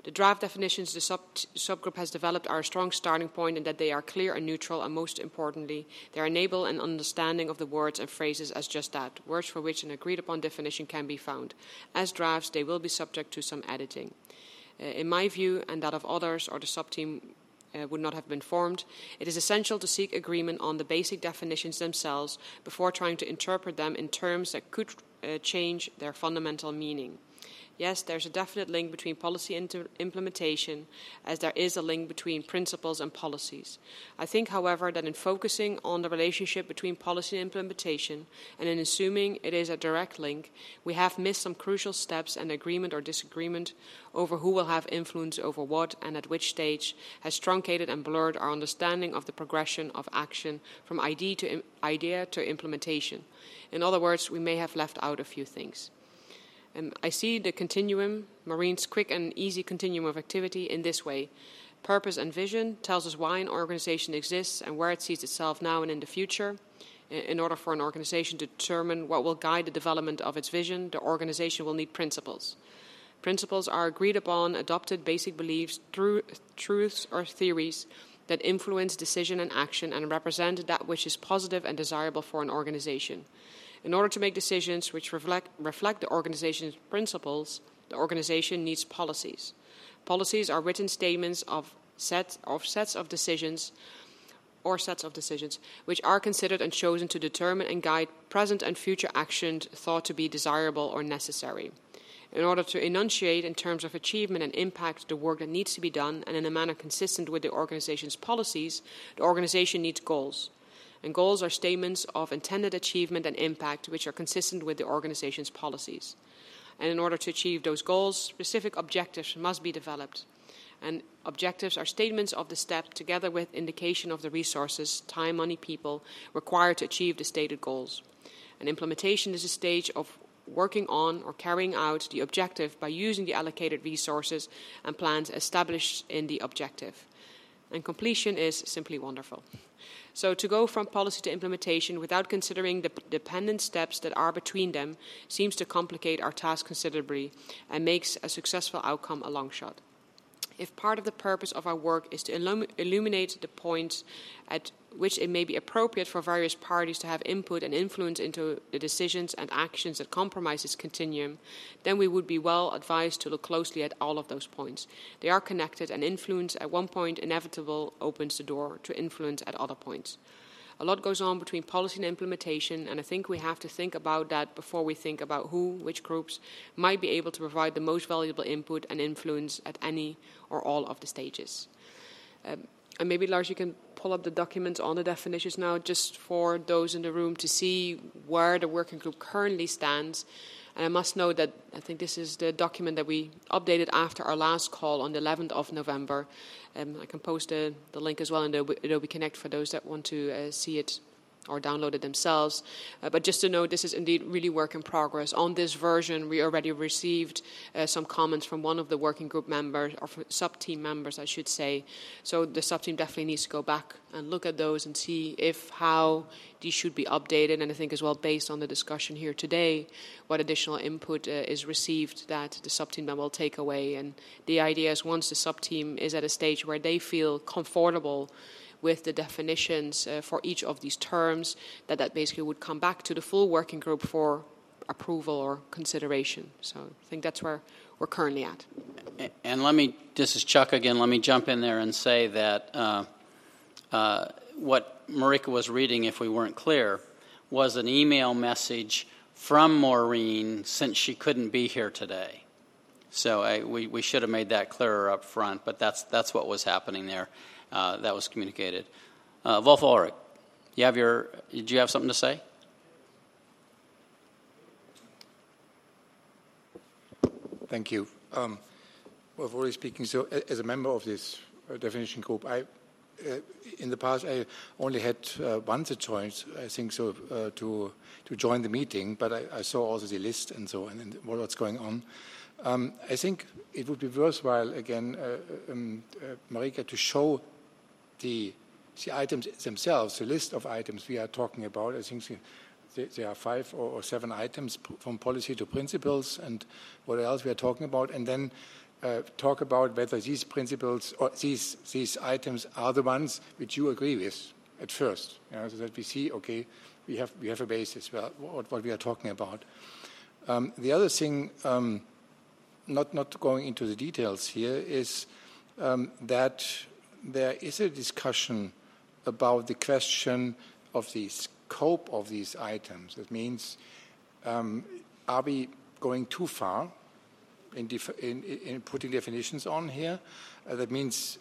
The draft definitions the sub subgroup has developed are a strong starting point in that they are clear and neutral, and most importantly, they enable an understanding of the words and phrases as just that, words for which an agreed-upon definition can be found. As drafts, they will be subject to some editing. Uh, in my view, and that of others, or the sub-team uh, would not have been formed, it is essential to seek agreement on the basic definitions themselves before trying to interpret them in terms that could uh, change their fundamental meaning. Yes, there's a definite link between policy and implementation, as there is a link between principles and policies. I think, however, that in focusing on the relationship between policy and implementation, and in assuming it is a direct link, we have missed some crucial steps, and agreement or disagreement over who will have influence over what and at which stage has truncated and blurred our understanding of the progression of action from idea to, idea to implementation. In other words, we may have left out a few things. Um, I see the continuum, Maureen's quick and easy continuum of activity, in this way. Purpose and vision tells us why an organization exists and where it sees itself now and in the future. In order for an organization to determine what will guide the development of its vision, the organization will need principles. Principles are agreed upon, adopted basic beliefs, tru- truths or theories that influence decision and action and represent that which is positive and desirable for an organization. In order to make decisions which reflect, reflect the organization's principles, the organization needs policies. Policies are written statements of, set, of sets of decisions or sets of decisions which are considered and chosen to determine and guide present and future actions thought to be desirable or necessary. In order to enunciate in terms of achievement and impact the work that needs to be done and in a manner consistent with the organization's policies, the organization needs goals. And goals are statements of intended achievement and impact which are consistent with the organization's policies. And in order to achieve those goals, specific objectives must be developed. And objectives are statements of the step together with indication of the resources, time, money, people required to achieve the stated goals. And implementation is a stage of working on or carrying out the objective by using the allocated resources and plans established in the objective. And completion is simply wonderful. So to go from policy to implementation without considering the dependent steps that are between them seems to complicate our task considerably and makes a successful outcome a long shot. If part of the purpose of our work is to illum- illuminate the points at which it may be appropriate for various parties to have input and influence into the decisions and actions that compromise this continuum, then we would be well advised to look closely at all of those points. They are connected, and influence at one point inevitable opens the door to influence at other points. A lot goes on between policy and implementation, and I think we have to think about that before we think about who, which groups might be able to provide the most valuable input and influence at any or all of the stages. Um, and maybe, Lars, you can pull up the documents on the definitions now, just for those in the room to see where the working group currently stands. And I must note that I think this is the document that we updated after our last call on the eleventh of November. Um, I can post the, the link as well in the Adobe Connect for those that want to uh, see it or download it themselves. Uh, but just to note, this is indeed really work in progress. On this version, we already received uh, some comments from one of the working group members, or sub-team members, I should say. So the sub-team definitely needs to go back and look at those and see if, how these should be updated. And I think as well, based on the discussion here today, what additional input uh, is received that the sub-team then will take away. And the idea is once the sub-team is at a stage where they feel comfortable with the definitions uh, for each of these terms, that that basically would come back to the full working group for approval or consideration. So I think that's where we're currently at. And let me, this is Chuck again, let me jump in there and say that uh, uh, what Marika was reading, if we weren't clear, was an email message from Maureen since she couldn't be here today. So I, we, we should have made that clearer up front, but that's, that's what was happening there. Uh, that was communicated. Uh, Wolf Ulrich, you have your, did you have something to say? Thank you. Um, Wolf Ulrich speaking. So, as a member of this uh, definition group, I, uh, in the past, I only had uh, once a choice, I think so, uh, to to join the meeting. But I, I saw also the list and so on, and what's going on. Um, I think it would be worthwhile again, uh, um, uh, Marika, to show the the items themselves, the list of items we are talking about. I think the, there are five or, or seven items from policy to principles, and what else we are talking about, and then uh, talk about whether these principles or these these items are the ones which you agree with at first, you know, so that we see, okay, we have we have a basis for what, what we are talking about. Um, the other thing, um, not not going into the details here, is um, that there is a discussion about the question of the scope of these items. That means, um, are we going too far in, def in, in putting definitions on here? Uh, that means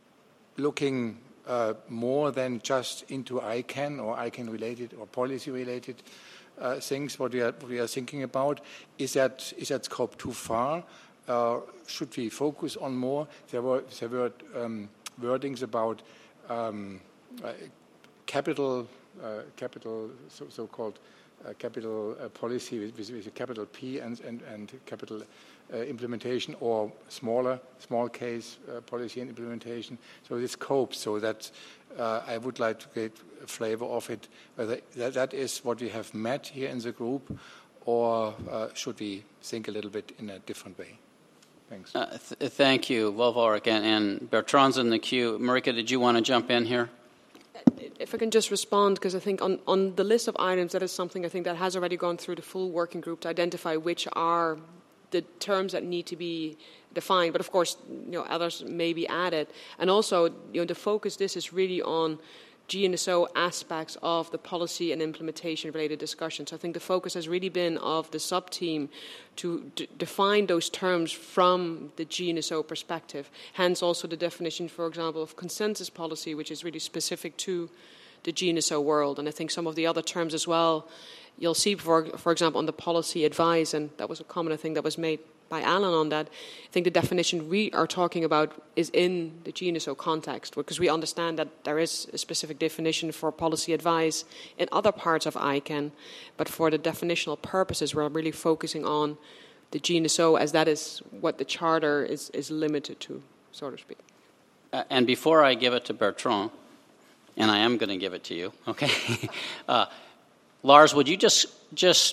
looking uh, more than just into I CAN or I CAN-related or policy-related uh, things. What we are what we are thinking about, is that is that scope too far? Uh, should we focus on more? There were there were um, wordings about um, uh, capital, uh, capital, so, so-called uh, capital uh, policy with, with, with a capital P and and, and capital uh, implementation, or smaller, small case uh, policy and implementation. So this scope, so that uh, I would like to get a flavor of it. Whether that, that is what we have met here in the group, or uh, should we think a little bit in a different way? Thanks. Uh, th thank you, Wolf-Ulrich, and, and Bertrand's in the queue. Marika, did you want to jump in here? If I can just respond, because I think on, on the list of items, that is something I think that has already gone through the full working group to identify which are the terms that need to be defined. But of course, you know, others may be added. And also, you know, the focus this is really on G N S O aspects of the policy and implementation related discussions. I think the focus has really been of the sub-team to d define those terms from the G N S O perspective. Hence also the definition, for example, of consensus policy, which is really specific to the G N S O world. And I think some of the other terms as well, you'll see, for, for example, on the policy advice, and that was a comment I think that was made by Alan on that. I think the definition we are talking about is in the G N S O context, because we understand that there is a specific definition for policy advice in other parts of I CAN, but for the definitional purposes, we're really focusing on the G N S O, as that is what the Charter is, is limited to, so to speak. Uh, and before I give it to Bertrand, and I am going to give it to you, okay? uh, Lars, would you just just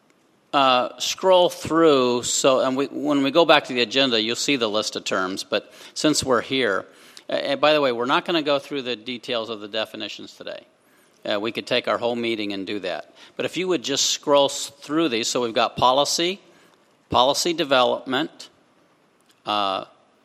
uh, scroll through, so and we, when we go back to the agenda, you'll see the list of terms, but since we're here, uh, and by the way, we're not going to go through the details of the definitions today. Uh, we could take our whole meeting and do that. But if you would just scroll through these, so we've got policy, policy development, uh,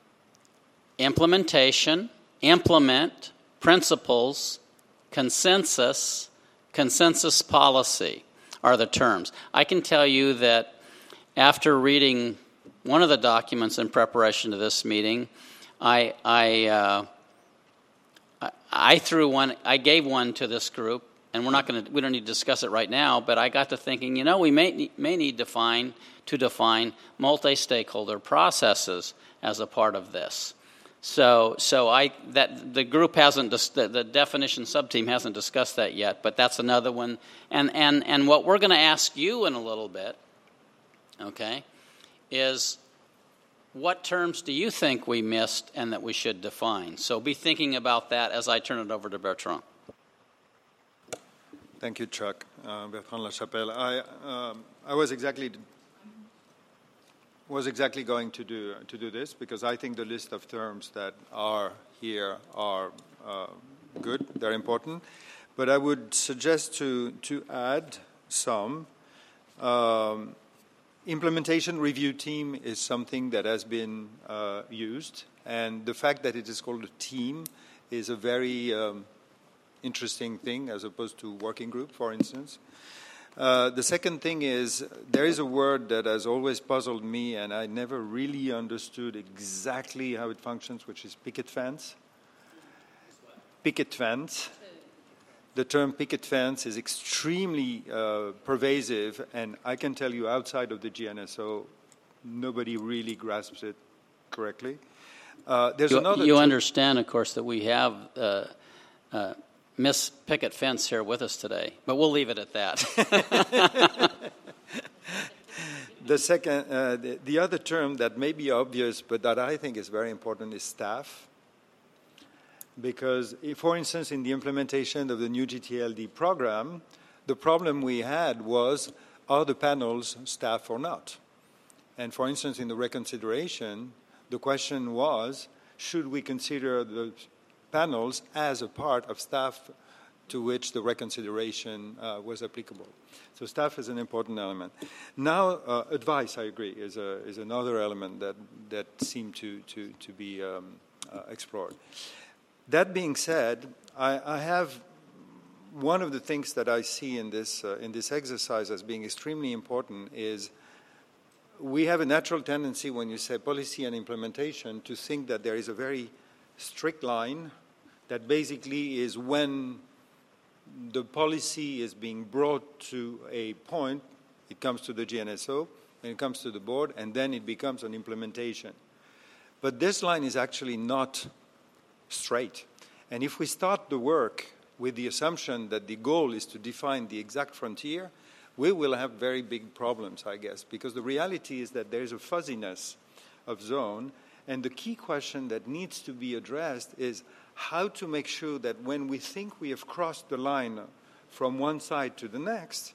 implementation, implement, principles, consensus, consensus policy are the terms. I can tell you that after reading one of the documents in preparation to this meeting, I I, uh, I, I threw one. I gave one to this group, and we're not going to. We don't need to discuss it right now. But I got to thinking, you know, we may may need to define to define multi-stakeholder processes as a part of this. So, so I that the group hasn't the, the definition subteam hasn't discussed that yet, but that's another one. And and and what we're going to ask you in a little bit, okay, is what terms do you think we missed and that we should define? So be thinking about that as I turn it over to Bertrand. Thank you, Chuck. Uh, Bertrand Lachapelle. I um, I was exactly. was exactly going to do to do this, because I think the list of terms that are here are uh, good, they're important, but I would suggest to to add some. Um, implementation review team is something that has been uh, used, and the fact that it is called a team is a very um, interesting thing as opposed to working group, for instance. Uh, the second thing is, there is a word that has always puzzled me, and I never really understood exactly how it functions, which is picket fence. Picket fence. The term picket fence is extremely uh, pervasive, and I can tell you outside of the G N S O, nobody really grasps it correctly. Uh, there's you, another. You understand, of course, that we have uh, uh, Miss Picket Fence here with us today, but we'll leave it at that. the second, uh, the, the other term that may be obvious, but that I think is very important, is staff. Because, if, for instance, in the implementation of the new G T L D program, the problem we had was, are the panels staff or not? And for instance, in the reconsideration, The question was, should we consider the panels as a part of staff to which the reconsideration uh, was applicable? So staff is an important element. Now, uh, advice, I agree, is, a, is another element that, that seemed to, to, to be um, uh, explored. That being said, I, I have one of the things that I see in this, uh, in this exercise as being extremely important is we have a natural tendency when you say policy and implementation to think that there is a very strict line that basically is when the policy is being brought to a point, it comes to the G N S O, and it comes to the board, and then it becomes an implementation. But this line is actually not straight. And if we start the work with the assumption that the goal is to define the exact frontier, we will have very big problems, I guess, because the reality is that there is a fuzziness of zone, and the key question that needs to be addressed is how to make sure that when we think we have crossed the line from one side to the next,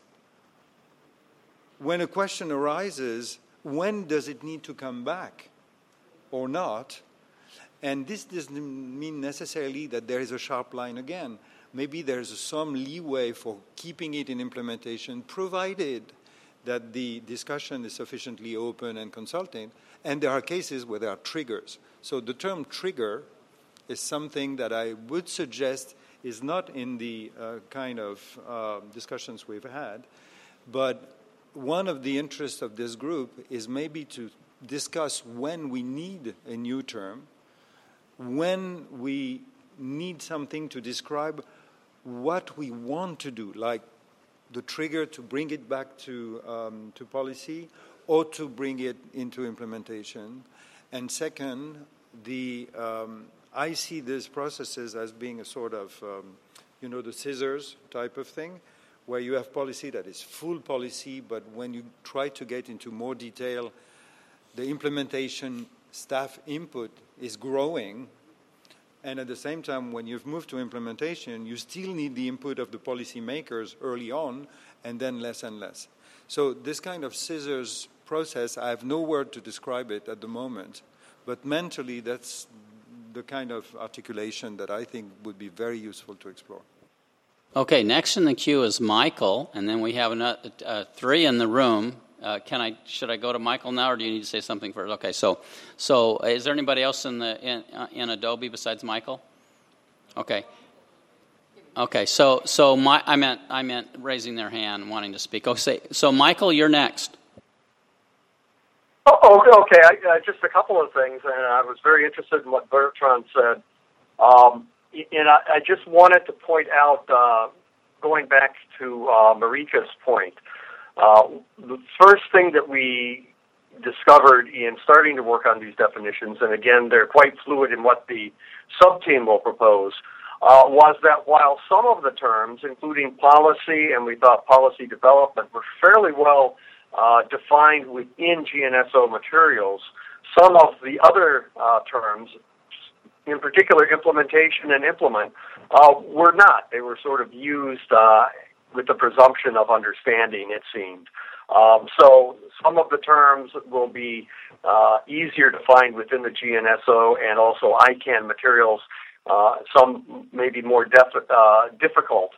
when a question arises, when does it need to come back or not? And this doesn't mean necessarily that there is a sharp line again. Maybe there's some leeway for keeping it in implementation, provided that the discussion is sufficiently open and consulting. And there are cases where there are triggers. So the term trigger is something that I would suggest is not in the uh, kind of uh, discussions we've had. But one of the interests of this group is maybe to discuss when we need a new term, when we need something to describe what we want to do, like the trigger to bring it back to um, to policy or to bring it into implementation. And second, the um, I see these processes as being a sort of, um, you know, the scissors type of thing, where you have policy that is full policy, but when you try to get into more detail, the implementation staff input is growing. And at the same time, when you've moved to implementation, you still need the input of the policymakers early on, and then less and less. So this kind of scissors process, I have no word to describe it at the moment, but mentally that's the kind of articulation that I think would be very useful to explore. Okay, next in the queue is Michael, and then we have another, uh, three in the room. Uh, can I? Should I go to Michael now, or do you need to say something first? Okay, so, so is there anybody else in the in, uh, in Adobe besides Michael? Okay. Okay, so so my I meant I meant raising their hand, wanting to speak. Okay, so Michael, you're next. Oh, okay. I, uh, just a couple of things, and I was very interested in what Bertrand said. Um, and I, I just wanted to point out, uh, going back to uh, Marika's point, uh, the first thing that we discovered in starting to work on these definitions, and again, they're quite fluid in what the sub-team will propose, uh, was that while some of the terms, including policy and we thought policy development, were fairly well Uh, defined within G N S O materials, some of the other uh, terms, in particular implementation and implement, uh, were not. They were sort of used uh, with the presumption of understanding, it seemed. Um, so some of the terms will be uh, easier to find within the G N S O and also I CAN materials, uh, some may be more def- uh, difficult.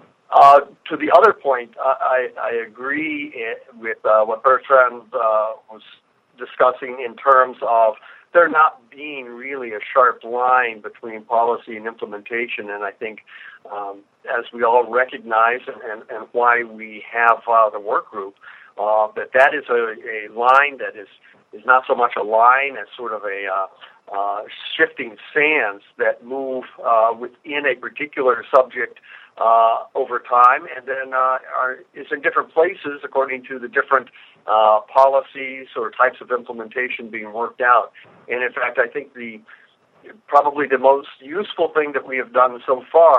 Uh, to the other point, I, I agree with uh, what Bertrand uh, was discussing in terms of there not being really a sharp line between policy and implementation, and I think um, as we all recognize and, and, and why we have uh, the work group, uh, that that is a, a line that is, is not so much a line as sort of a uh, uh, shifting sands that move uh, within a particular subject Uh, over time, and then uh, are, is in different places according to the different uh, policies or types of implementation being worked out. And in fact, I think the probably the most useful thing that we have done so far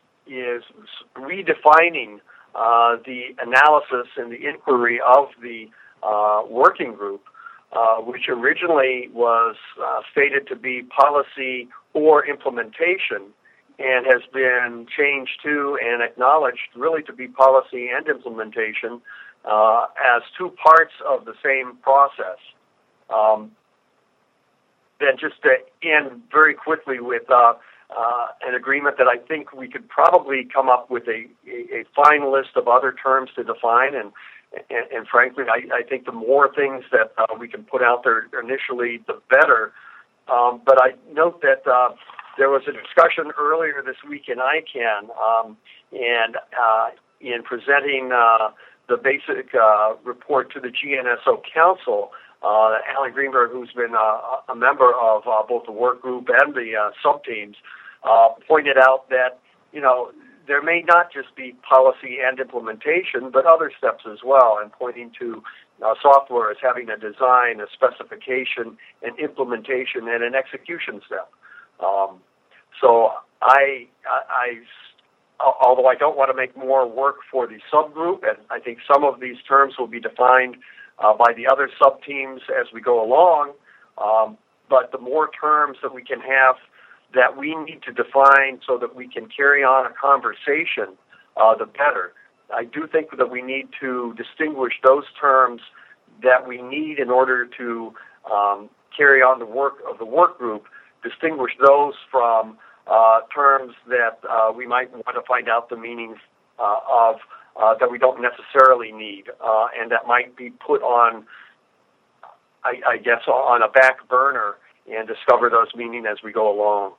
is redefining uh, the analysis and the inquiry of the uh, working group, uh, which originally was uh, stated to be policy or implementation, and has been changed to and acknowledged really to be policy and implementation uh, as two parts of the same process. Um, then just to end very quickly with uh, uh, an agreement that I think we could probably come up with a, a, a fine list of other terms to define. And, and, and frankly, I, I think the more things that uh, we can put out there initially, the better. Um, but I note that uh, there was a discussion earlier this week in I CANN, um, and uh, in presenting uh, the basic uh, report to the G N S O Council, uh, Alan Greenberg, who's been uh, a member of uh, both the work group and the uh, sub-teams, uh, pointed out that, you know, there may not just be policy and implementation, but other steps as well, and pointing to uh, software as having a design, a specification, an implementation, and an execution step. Um, so I, I, I, although I don't want to make more work for the subgroup, and I think some of these terms will be defined uh, by the other sub-teams as we go along, um, but the more terms that we can have that we need to define so that we can carry on a conversation, uh, the better. I do think that we need to distinguish those terms that we need in order to um, carry on the work of the work group, distinguish those from uh, terms that uh, we might want to find out the meanings uh, of uh, that we don't necessarily need, uh, and that might be put on, I, I guess, on a back burner, and discover those meaning as we go along.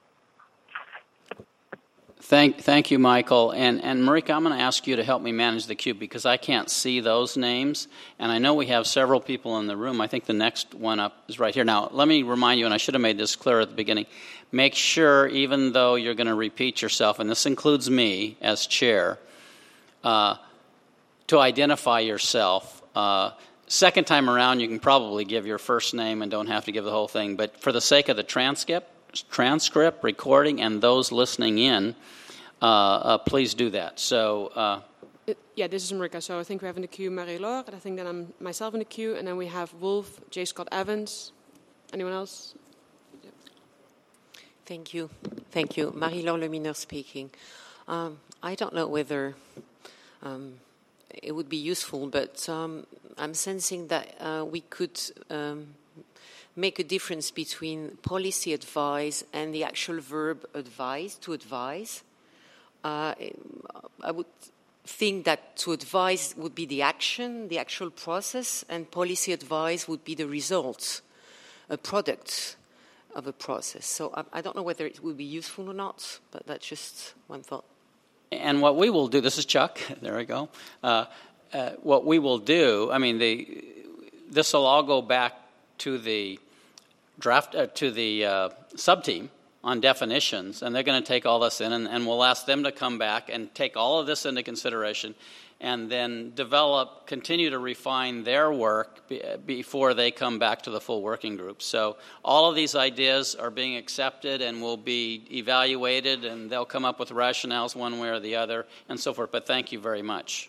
Thank, thank you, Michael. And, and Marika, I'm going to ask you to help me manage the queue because I can't see those names. And I know we have several people in the room. I think the next one up is right here. Now, let me remind you, and I should have made this clear at the beginning, make sure, even though you're going to repeat yourself, and this includes me as chair, uh, to identify yourself. Uh, second time around, you can probably give your first name and don't have to give the whole thing. But for the sake of the transcript, transcript, recording, and those listening in, uh, uh, please do that. So, uh, yeah, this is Marika. So I think we have in the queue Marie-Laure, and I think then I'm myself in the queue, and then we have Wolf, J. Scott Evans. Anyone else? Yeah. Thank you. Thank you. Marie-Laure Lemineur speaking. Um, I don't know whether um, it would be useful, but um, I'm sensing that uh, we could um, make a difference between policy advice and the actual verb advise, to advise. Uh, I would think that to advise would be the action, the actual process, and policy advice would be the results, a product of a process. So I, I don't know whether it would be useful or not, but that's just one thought. And what we will do, this is Chuck, there we go. Uh, uh, what we will do, I mean, the this will all go back to the draft uh, to the uh, sub-team on definitions, and they're going to take all this in, and, and we'll ask them to come back and take all of this into consideration and then develop, continue to refine their work be, before they come back to the full working group. So all of these ideas are being accepted and will be evaluated, and they'll come up with rationales one way or the other and so forth. But thank you very much.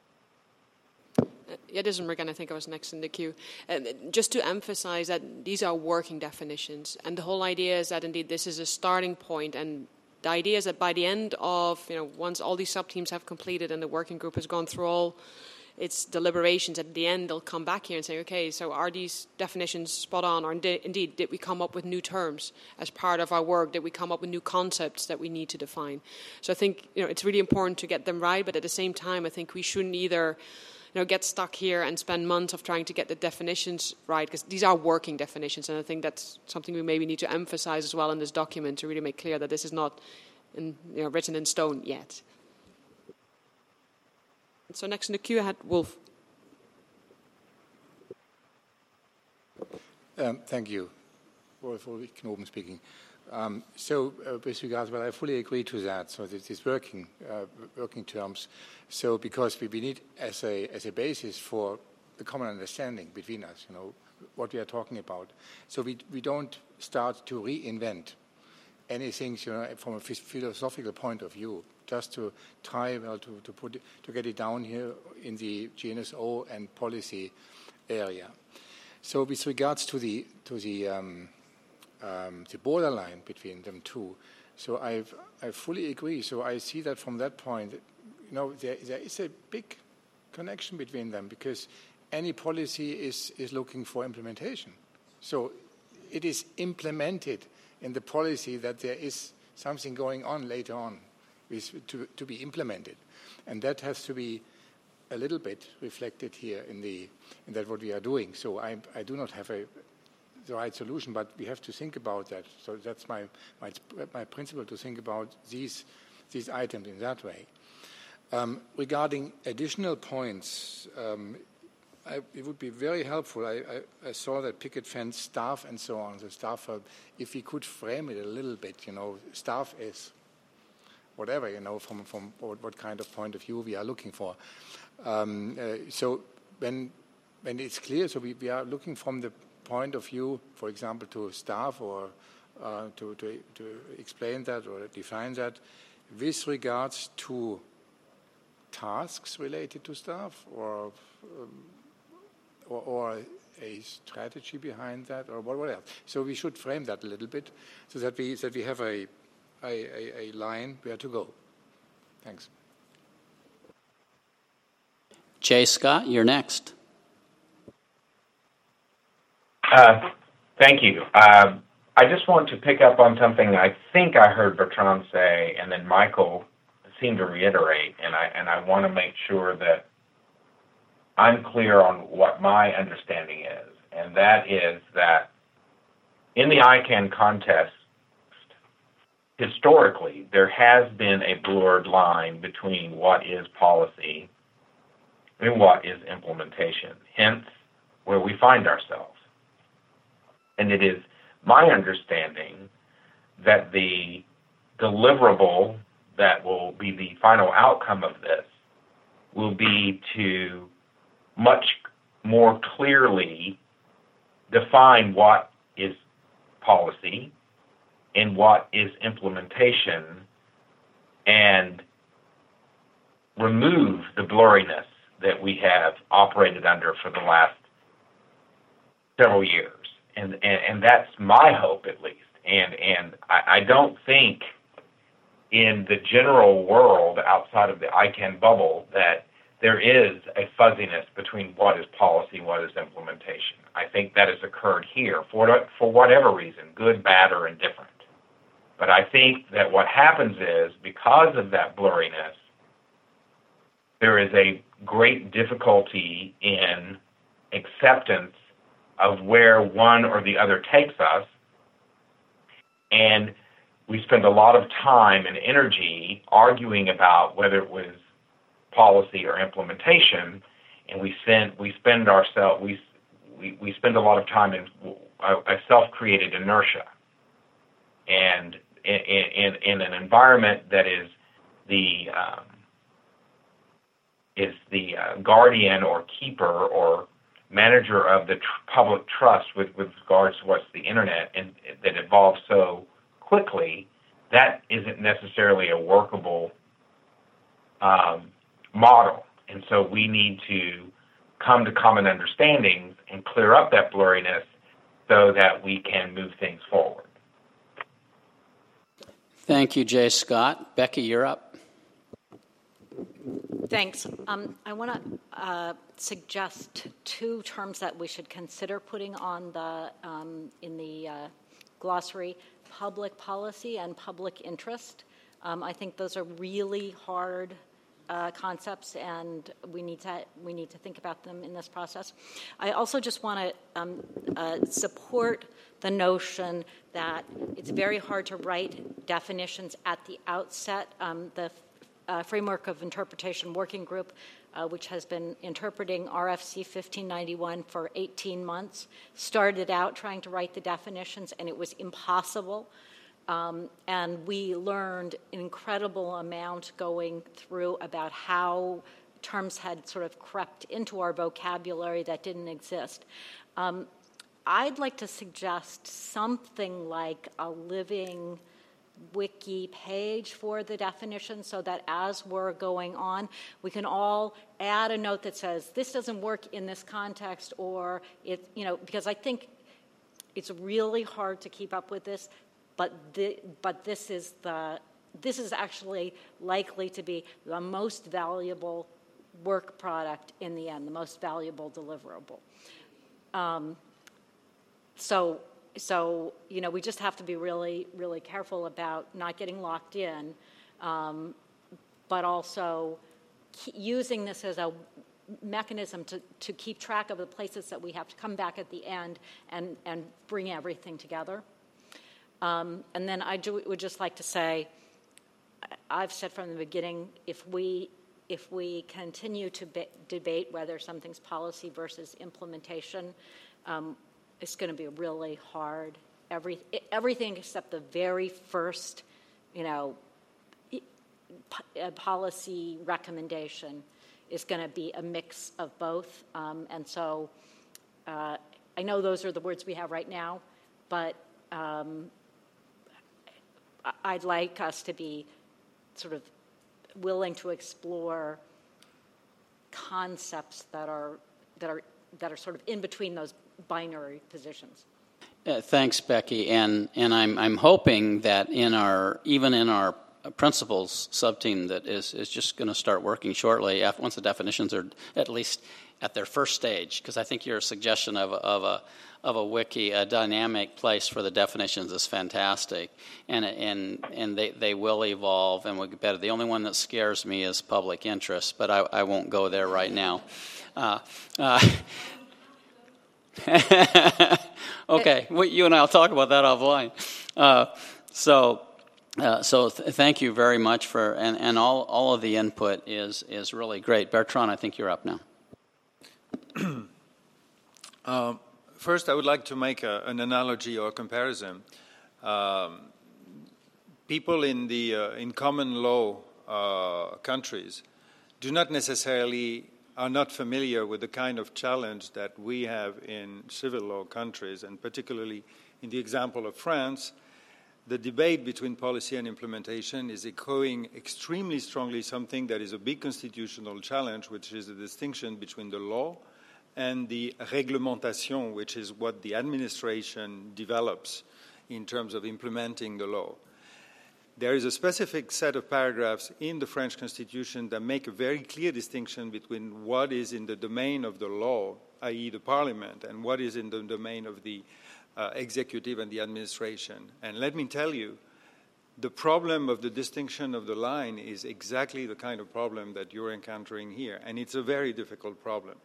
Yeah, this is Marika, and I think I was next in the queue. Uh, just to emphasize that these are working definitions, and the whole idea is that indeed this is a starting point, and the idea is that by the end of, you know, once all these sub-teams have completed and the working group has gone through all its deliberations, at the end they'll come back here and say, okay, so are these definitions spot on, or indeed did we come up with new terms as part of our work? Did we come up with new concepts that we need to define? So I think, you know, it's really important to get them right, but at the same time I think we shouldn't either, you know, get stuck here and spend months of trying to get the definitions right, because these are working definitions, and I think that's something we maybe need to emphasize as well in this document to really make clear that this is not, in, you know, written in stone yet. So next in the queue I had Wolf. Um, thank you. Wolf Ulrich Knoben speaking. Um, so, uh, with regards, well, I fully agree to that. So, this is working, uh, working terms. So, because we, we need as a as a basis for the common understanding between us, you know, what we are talking about. So, we we don't start to reinvent anything, you know, from a philosophical point of view. Just to try, well, to to put it, to get it down here in the G N S O and policy area. So, with regards to the to the um, Um, the borderline between them two. So I've, I fully agree. So I see that from that point, you know, there, there is a big connection between them because any policy is, is looking for implementation. So it is implemented in the policy that there is something going on later on with, to, to be implemented. And that has to be a little bit reflected here in, the, in that what we are doing. So I, I do not have a, the right solution, but we have to think about that. So that's my, my, my principle, to think about these, these items in that way. Um, regarding additional points, um, I, it would be very helpful. I, I, I saw that picket fence staff and so on, the staff, uh, if we could frame it a little bit, you know, staff is whatever, you know, from, from what, what kind of point of view we are looking for. Um, uh, so when, when it's clear, so we, we are looking from the point of view, for example, to staff or uh, to, to, to explain that or define that with regards to tasks related to staff, or, um, or, or a strategy behind that, or what else. So we should frame that a little bit so that we, that we have a, a, a, a line where to go. Thanks. Jay Scott, you're next. Uh, thank you. Uh, I just want to pick up on something I think I heard Bertrand say, and then Michael seemed to reiterate, and I and I want to make sure that I'm clear on what my understanding is, and that is that in the I CANN contest, historically, there has been a blurred line between what is policy and what is implementation, hence where we find ourselves. And it is my understanding that the deliverable that will be the final outcome of this will be to much more clearly define what is policy and what is implementation, and remove the blurriness that we have operated under for the last several years. And, and, and that's my hope, at least. And, and I, I don't think in the general world outside of the I CANN bubble that there is a fuzziness between what is policy and what is implementation. I think that has occurred here for, for whatever reason, good, bad, or indifferent. But I think that what happens is, because of that blurriness, there is a great difficulty in acceptance of where one or the other takes us, and we spend a lot of time and energy arguing about whether it was policy or implementation, and we spend we spend ourselves we, we we spend a lot of time in a, a self-created inertia, and in, in in an environment that is the um, is the uh, guardian or keeper or manager of the tr- public trust with, with regards to what's the internet, and that evolves so quickly, that isn't necessarily a workable um, model. And so we need to come to common understandings and clear up that blurriness so that we can move things forward. Thank you, Jay Scott. Becky, you're up. Thanks. Um, I want to uh, suggest two terms that we should consider putting on the um, in the uh, glossary: public policy and public interest. Um, I think those are really hard uh, concepts, and we need to we need to think about them in this process. I also just want to um, uh, support the notion that it's very hard to write definitions at the outset. Um, the Uh, Framework of Interpretation Working Group, uh, which has been interpreting R F C fifteen ninety-one for eighteen months, started out trying to write the definitions, and it was impossible. Um, and we learned an incredible amount going through about how terms had sort of crept into our vocabulary that didn't exist. Um, I'd like to suggest something like a living wiki page for the definition, so that as we're going on, we can all add a note that says this doesn't work in this context, or it, you know, because I think it's really hard to keep up with this, but the, but this is the this is actually likely to be the most valuable work product in the end, the most valuable deliverable. Um, so so, you know, we just have to be really, really careful about not getting locked in, um, but also using this as a mechanism to, to keep track of the places that we have to come back at the end and, and bring everything together. Um, and then I do, would just like to say, I've said from the beginning, if we if we continue to be, debate whether something's policy versus implementation, um, it's going to be really hard. Every, everything except the very first, you know, policy recommendation is going to be a mix of both. Um, and so uh, I know those are the words we have right now, but um, I'd like us to be sort of willing to explore concepts that are that are that are sort of in between those binary positions. Uh, thanks, Becky, and and I'm I'm hoping that in our even in our principals subteam that is is just going to start working shortly after once the definitions are at least at their first stage, because I think your suggestion of a, of a of a wiki, a dynamic place for the definitions is fantastic, and and and they, they will evolve and will get better. The only one that scares me is public interest, but I, I won't go there right now. Uh, uh, okay, well, you and I will talk about that offline. Uh, so. Uh, so th- thank you very much for and, and all, all of the input is is really great. Bertrand, I think you're up now. um, first, I would like to make a, an analogy or a comparison. Um, people in the uh, in common law uh, countries do not necessarily are not familiar with the kind of challenge that we have in civil law countries, and particularly in the example of France. The debate between policy and implementation is echoing extremely strongly something that is a big constitutional challenge, which is the distinction between the law and the réglementation, which is what the administration develops in terms of implementing the law. There is a specific set of paragraphs in the French Constitution that make a very clear distinction between what is in the domain of the law, that is the parliament, and what is in the domain of the Uh, executive and the administration. And let me tell you, the problem of the distinction of the line is exactly the kind of problem that you're encountering here, and it's a very difficult problem.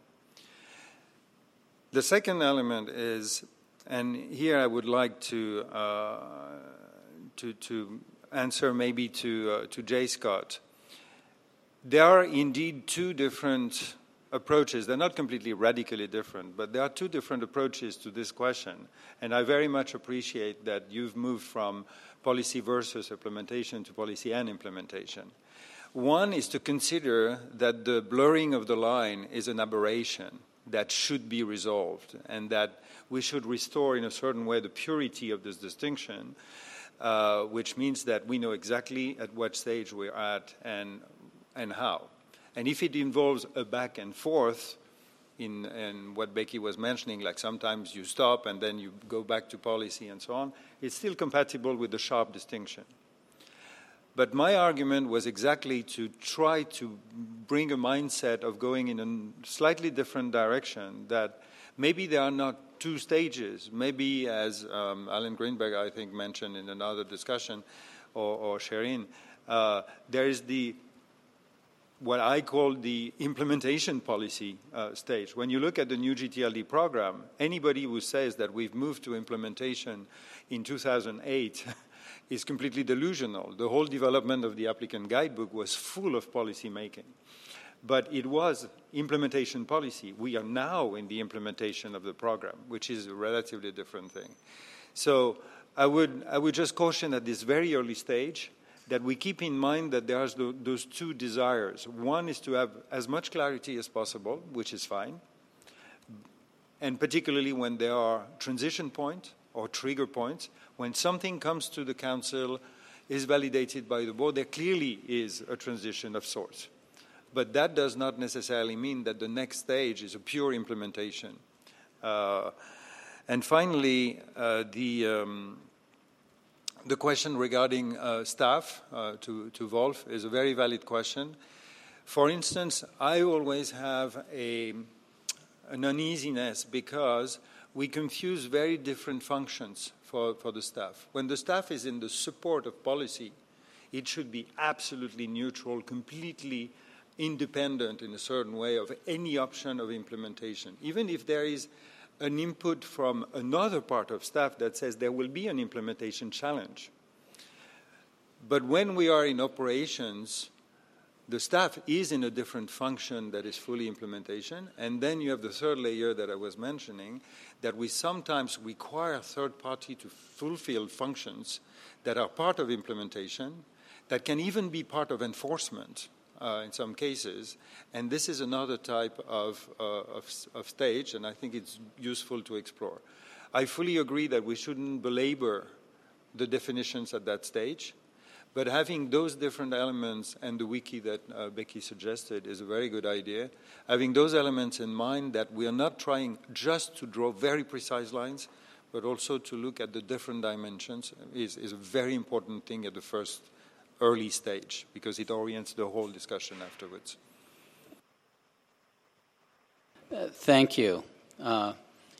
The second element is, and here I would like to uh, to, to answer maybe to uh, to Jay Scott. There are indeed two different approaches. They're not completely radically different, but there are two different approaches to this question. And I very much appreciate that you've moved from policy versus implementation to policy and implementation. One is to consider that the blurring of the line is an aberration that should be resolved, and that we should restore in a certain way the purity of this distinction, uh, which means that we know exactly at what stage we're at and and how. And if it involves a back and forth in, in what Becky was mentioning, like sometimes you stop and then you go back to policy and so on, it's still compatible with the sharp distinction. But my argument was exactly to try to bring a mindset of going in a slightly different direction, that maybe there are not two stages. Maybe, as um, Alan Greenberg, I think, mentioned in another discussion, or, or Sherin, uh, there is the what I call the implementation policy uh, stage. When you look at the new G T L D program, anybody who says that we've moved to implementation in two thousand eight is completely delusional. The whole development of the applicant guidebook was full of policy making. But it was implementation policy. We are now in the implementation of the program, which is a relatively different thing. So I would, I would just caution at this very early stage that we keep in mind that there's the, those two desires. One is to have as much clarity as possible, which is fine, and particularly when there are transition points or trigger points, when something comes to the council, is validated by the board, there clearly is a transition of sorts. But that does not necessarily mean that the next stage is a pure implementation. Uh, and finally, uh, the... Um, The question regarding uh, staff uh, to, to Wolf is a very valid question. For instance, I always have a, an uneasiness because we confuse very different functions for, for the staff. When the staff is in the support of policy, it should be absolutely neutral, completely independent in a certain way of any option of implementation. Even if there is an input from another part of staff that says there will be an implementation challenge. But when we are in operations, the staff is in a different function that is fully implementation, and then you have the third layer that I was mentioning, that we sometimes require a third party to fulfill functions that are part of implementation, that can even be part of enforcement uh, in some cases, and this is another type of, uh, of, of stage, and I think it's useful to explore. I fully agree that we shouldn't belabor the definitions at that stage, but having those different elements and the wiki that uh, Becky suggested is a very good idea. Having those elements in mind that we are not trying just to draw very precise lines, but also to look at the different dimensions is, is a very important thing at the first early stage because it orients the whole discussion afterwards. Uh, thank you. Uh,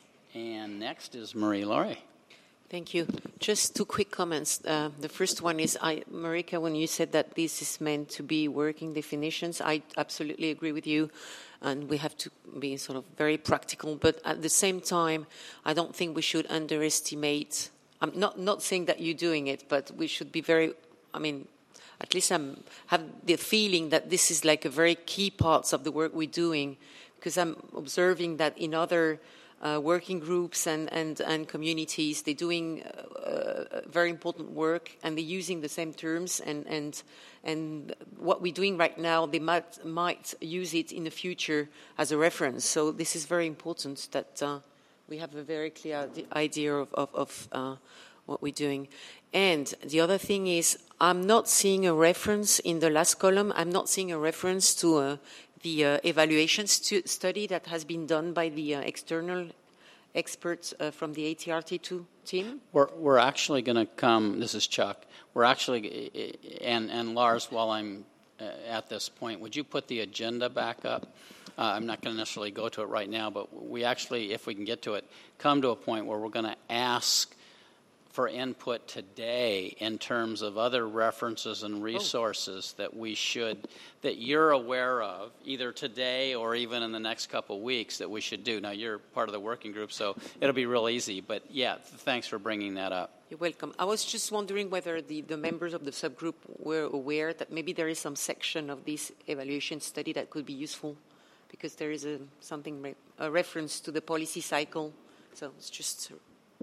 and next is Marie-Laure. Thank you. Just two quick comments. Uh, the first one is, I, Marika, when you said that this is meant to be working definitions, I absolutely agree with you, and we have to be sort of very practical. But at the same time, I don't think we should underestimate. I'm not not saying that you're doing it, but we should be very. I mean, at least I have the feeling that this is like a very key parts of the work we're doing, because I'm observing that in other Uh, working groups and, and, and communities, they're doing uh, uh, very important work and they're using the same terms and, and, and what we're doing right now, they might, might use it in the future as a reference. So this is very important that uh, we have a very clear idea of, of, of uh, what we're doing. And the other thing is, I'm not seeing a reference in the last column, I'm not seeing a reference to uh, the uh, evaluation stu- study that has been done by the uh, external experts uh, from the A T R T two team? We're, we're actually going to come, this is Chuck, we're actually, and, and Lars, while I'm uh, at this point, would you put the agenda back up? Uh, I'm not going to necessarily go to it right now, but we actually, if we can get to it, come to a point where we're going to ask for input today in terms of other references and resources oh. that we should, that you're aware of, either today or even in the next couple of weeks, that we should do. Now, you're part of the working group, so it'll be real easy. But, yeah, thanks for bringing that up. You're welcome. I was just wondering whether the, the members of the subgroup were aware that maybe there is some section of this evaluation study that could be useful, because there is a something, a reference to the policy cycle. So it's just...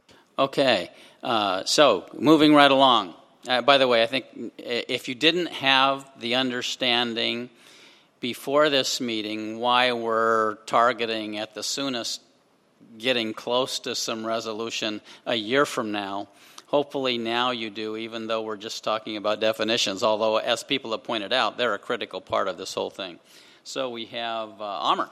Okay, uh, so moving right along. Uh, by the way, I think if you didn't have the understanding before this meeting why we're targeting at the soonest getting close to some resolution a year from now, hopefully now you do, even though we're just talking about definitions, although as people have pointed out, they're a critical part of this whole thing. So we have uh, Amr.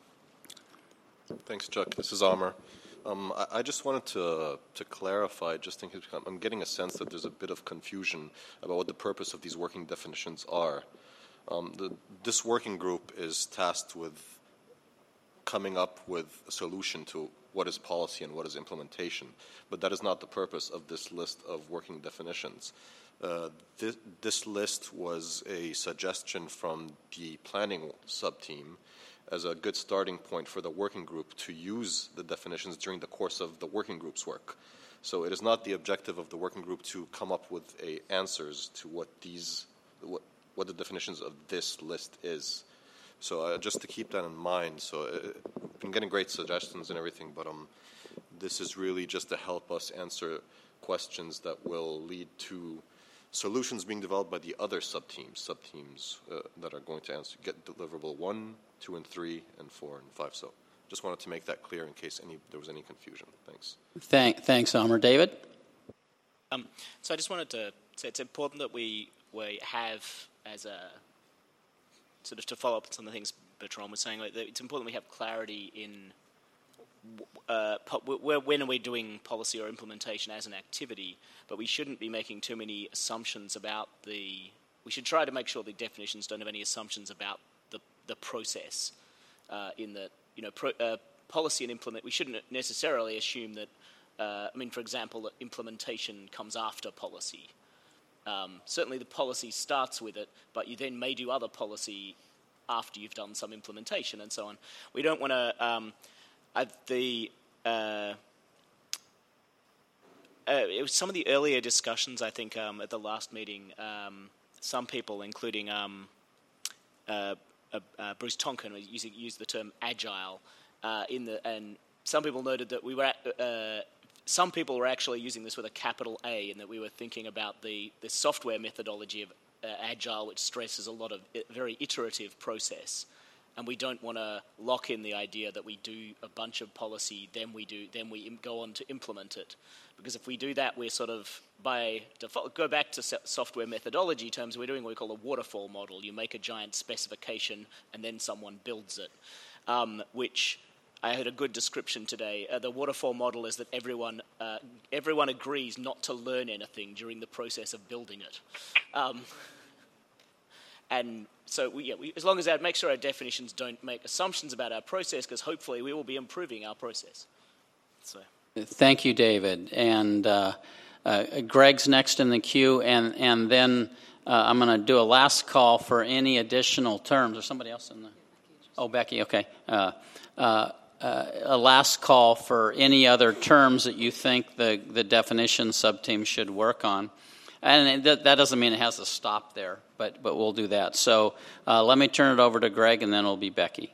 Thanks, Chuck. This is Amr. Um, I, I just wanted to to clarify, just think I'm getting a sense that there's a bit of confusion about what the purpose of these working definitions are. Um, the, this working group is tasked with coming up with a solution to what is policy and what is implementation, but that is not the purpose of this list of working definitions. Uh, this, this list was a suggestion from the planning sub-team as a good starting point for the working group to use the definitions during the course of the working group's work. So it is not the objective of the working group to come up with a answers to what these, what, what the definitions of this list is. So uh, just to keep that in mind, so uh, I've been getting great suggestions and everything, but um, this is really just to help us answer questions that will lead to solutions being developed by the other sub-teams, sub-teams uh, that are going to answer, get deliverable one, two, and three, and four, and five. So just wanted to make that clear in case any there was any confusion. Thanks. Thank, thanks, Amr. David? Um, so I just wanted to say it's important that we, we have as a, sort of to follow up on some of the things Bertrand was saying, like it's important we have clarity in Uh, po- when are we doing policy or implementation as an activity, but we shouldn't be making too many assumptions about the... We should try to make sure the definitions don't have any assumptions about the, the process uh, in the, you know, pro, uh, policy and implement. We shouldn't necessarily assume that. Uh, I mean, for example, that implementation comes after policy. Um, certainly, the policy starts with it, but you then may do other policy after you've done some implementation and so on. We don't want to. Um, the uh, uh, it was some of the earlier discussions. I think um, at the last meeting, um, some people, including um, uh, uh, uh, Bruce Tonkin, using used the term agile uh, in the, and some people noted that we were. At, uh, some people were actually using this with a capital A, and that we were thinking about the the software methodology of uh, agile, which stresses a lot of I- very iterative process. And we don't want to lock in the idea that we do a bunch of policy, then we do, then we im- go on to implement it. Because if we do that, we're sort of, by default, go back to so- software methodology terms, we're doing what we call a waterfall model. You make a giant specification, and then someone builds it. Um, which, I heard a good description today. Uh, the waterfall model is that everyone uh, everyone agrees not to learn anything during the process of building it. Um, and so, we, yeah, we, as long as our, make sure our definitions don't make assumptions about our process, because hopefully we will be improving our process. So. Thank you, David. And uh, uh, Greg's next in the queue, and, and then uh, I'm going to do a last call for any additional terms. Or somebody else in the... Oh, Becky, okay. Uh, uh, uh, a last call for any other terms that you think the, the definition subteam should work on. And that, that doesn't mean it has to stop there, but, but we'll do that. So uh, let me turn it over to Greg, and then it'll be Becky.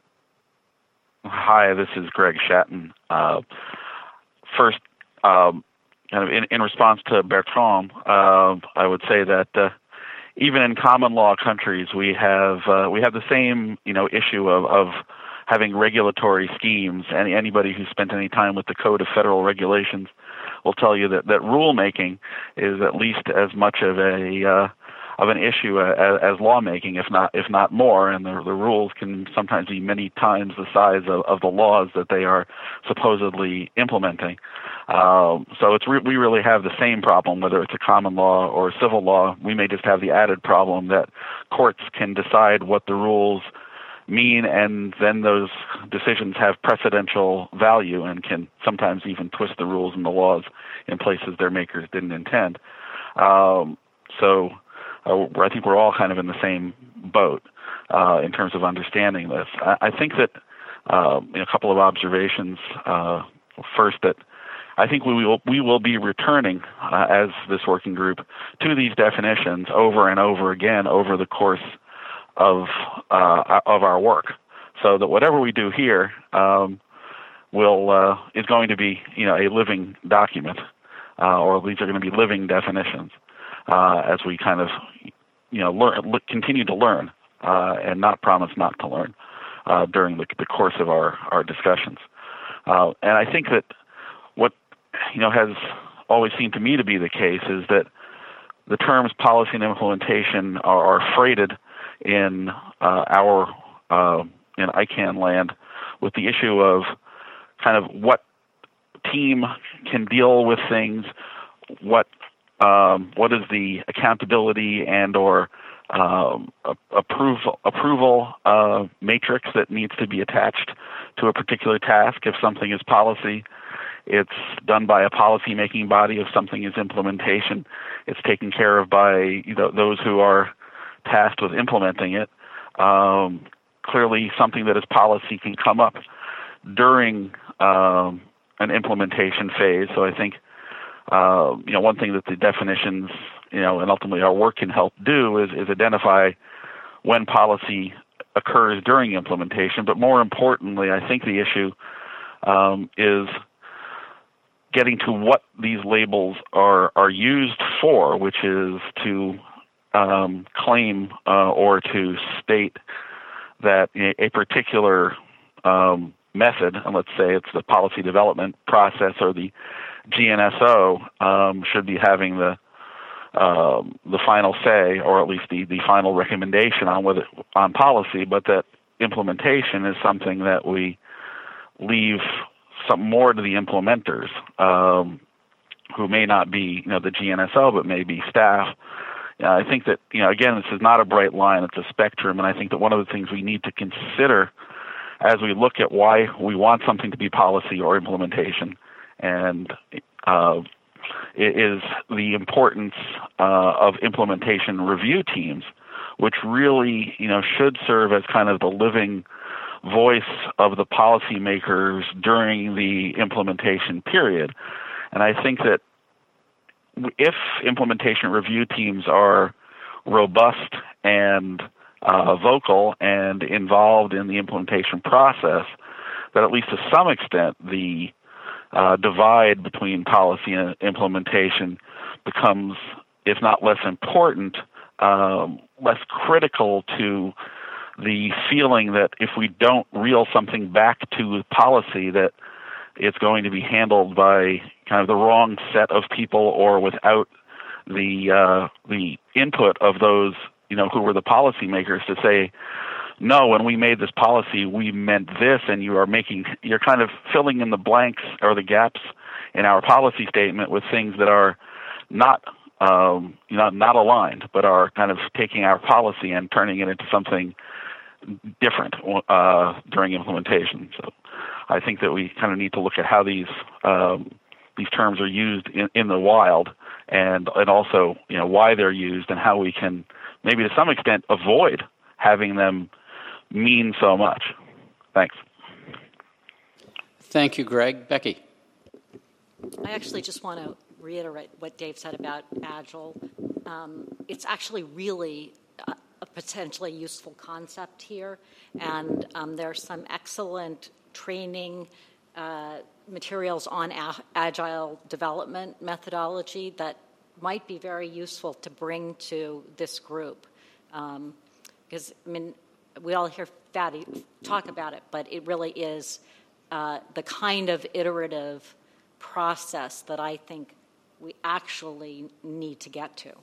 Hi, this is Greg Shatton. Uh, first, um, kind of in, in response to Bertrand, uh, I would say that uh, even in common law countries, we have uh, we have the same you know issue of, of having regulatory schemes. And anybody who's spent any time with the Code of Federal Regulations will tell you that, that rulemaking is at least as much of a uh, of an issue as, as lawmaking, if not if not more. And the, the rules can sometimes be many times the size of, of the laws that they are supposedly implementing. Um, so it's re- we really have the same problem, whether it's a common law or a civil law. We may just have the added problem that courts can decide what the rules mean, and then those decisions have precedential value and can sometimes even twist the rules and the laws in places their makers didn't intend. Um, so uh, I think we're all kind of in the same boat uh, in terms of understanding this. I, I think that uh, a couple of observations. Uh, first, that I think we will we will be returning uh, as this working group to these definitions over and over again over the course of uh, of our work, so that whatever we do here um, will uh, is going to be you know a living document, uh, or these are going to be living definitions uh, as we kind of you know learn, continue to learn uh, and not promise not to learn uh, during the, the course of our our discussions. Uh, and I think that what you know has always seemed to me to be the case is that the terms policy and implementation are, are freighted in uh, our uh, in I CANN land with the issue of kind of what team can deal with things, what um, what is the accountability and or um, approval approval uh, matrix that needs to be attached to a particular task. If something is policy, it's done by a policy-making body. If something is implementation, it's taken care of by you know those who are tasked with implementing it. Um, clearly, something that is policy can come up during um, an implementation phase. So I think uh, you know one thing that the definitions, you know, and ultimately our work can help do is, is identify when policy occurs during implementation. But more importantly, I think the issue um, is getting to what these labels are are used for, which is to Um, claim uh, or to state that a particular um, method, and let's say it's the policy development process or the G N S O, um, should be having the um, the final say, or at least the, the final recommendation on whether on policy, but that implementation is something that we leave some more to the implementers, um, who may not be you know the G N S O, but may be staff. Uh, I think that, you know, again, this is not a bright line, it's a spectrum, and I think that one of the things we need to consider as we look at why we want something to be policy or implementation, and uh, it is the importance uh, of implementation review teams, which really, you know, should serve as kind of the living voice of the policymakers during the implementation period. And I think that if implementation review teams are robust and uh, vocal and involved in the implementation process, that at least to some extent the uh, divide between policy and implementation becomes, if not less important, um, less critical to the feeling that if we don't reel something back to policy, that it's going to be handled by kind of the wrong set of people or without the uh, the input of those, you know, who were the policymakers to say, no, when we made this policy, we meant this, and you are making, you're kind of filling in the blanks or the gaps in our policy statement with things that are not, um, you know, not aligned, but are kind of taking our policy and turning it into something different uh, during implementation. So I think that we kind of need to look at how these um, these terms are used in, in the wild, and and also, you know, why they're used and how we can maybe to some extent avoid having them mean so much. Thanks. Thank you, Greg. Becky. I actually just want to reiterate what Dave said about Agile. Um, it's actually really a, a potentially useful concept here, and um, there's some excellent training uh, materials on a- Agile development methodology that might be very useful to bring to this group. Um, because, I mean, we all hear Fatty talk about it, but it really is uh, the kind of iterative process that I think we actually need to get to.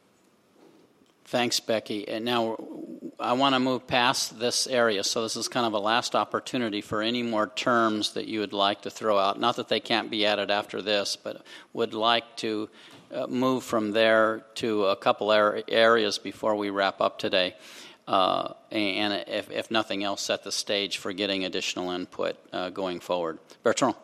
Thanks, Becky. And now I want to move past this area, so this is kind of a last opportunity for any more terms that you would like to throw out. Not that they can't be added after this, but would like to uh, move from there to a couple areas before we wrap up today. Uh, and if, if nothing else, set the stage for getting additional input uh, going forward. Bertrand.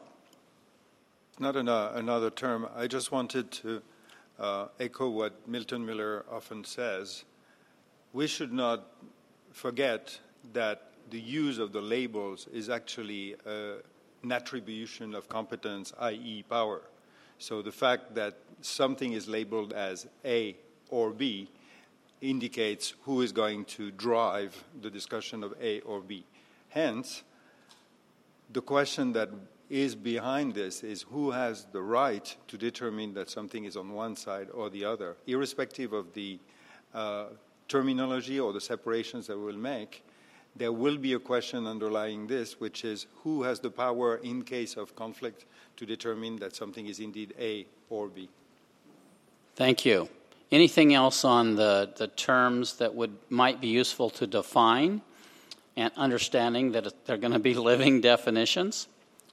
Not an, uh, another term. I just wanted to uh, echo what Milton Miller often says. We should not forget that the use of the labels is actually uh, an attribution of competence, that is power. So the fact that something is labeled as A or B indicates who is going to drive the discussion of A or B. Hence, the question that is behind this is who has the right to determine that something is on one side or the other, irrespective of the uh, terminology or the separations that we'll make. There will be a question underlying this, which is who has the power in case of conflict to determine that something is indeed A or B. Thank you. Anything else on the, the terms that would might be useful to define, and understanding that they're going to be living definitions?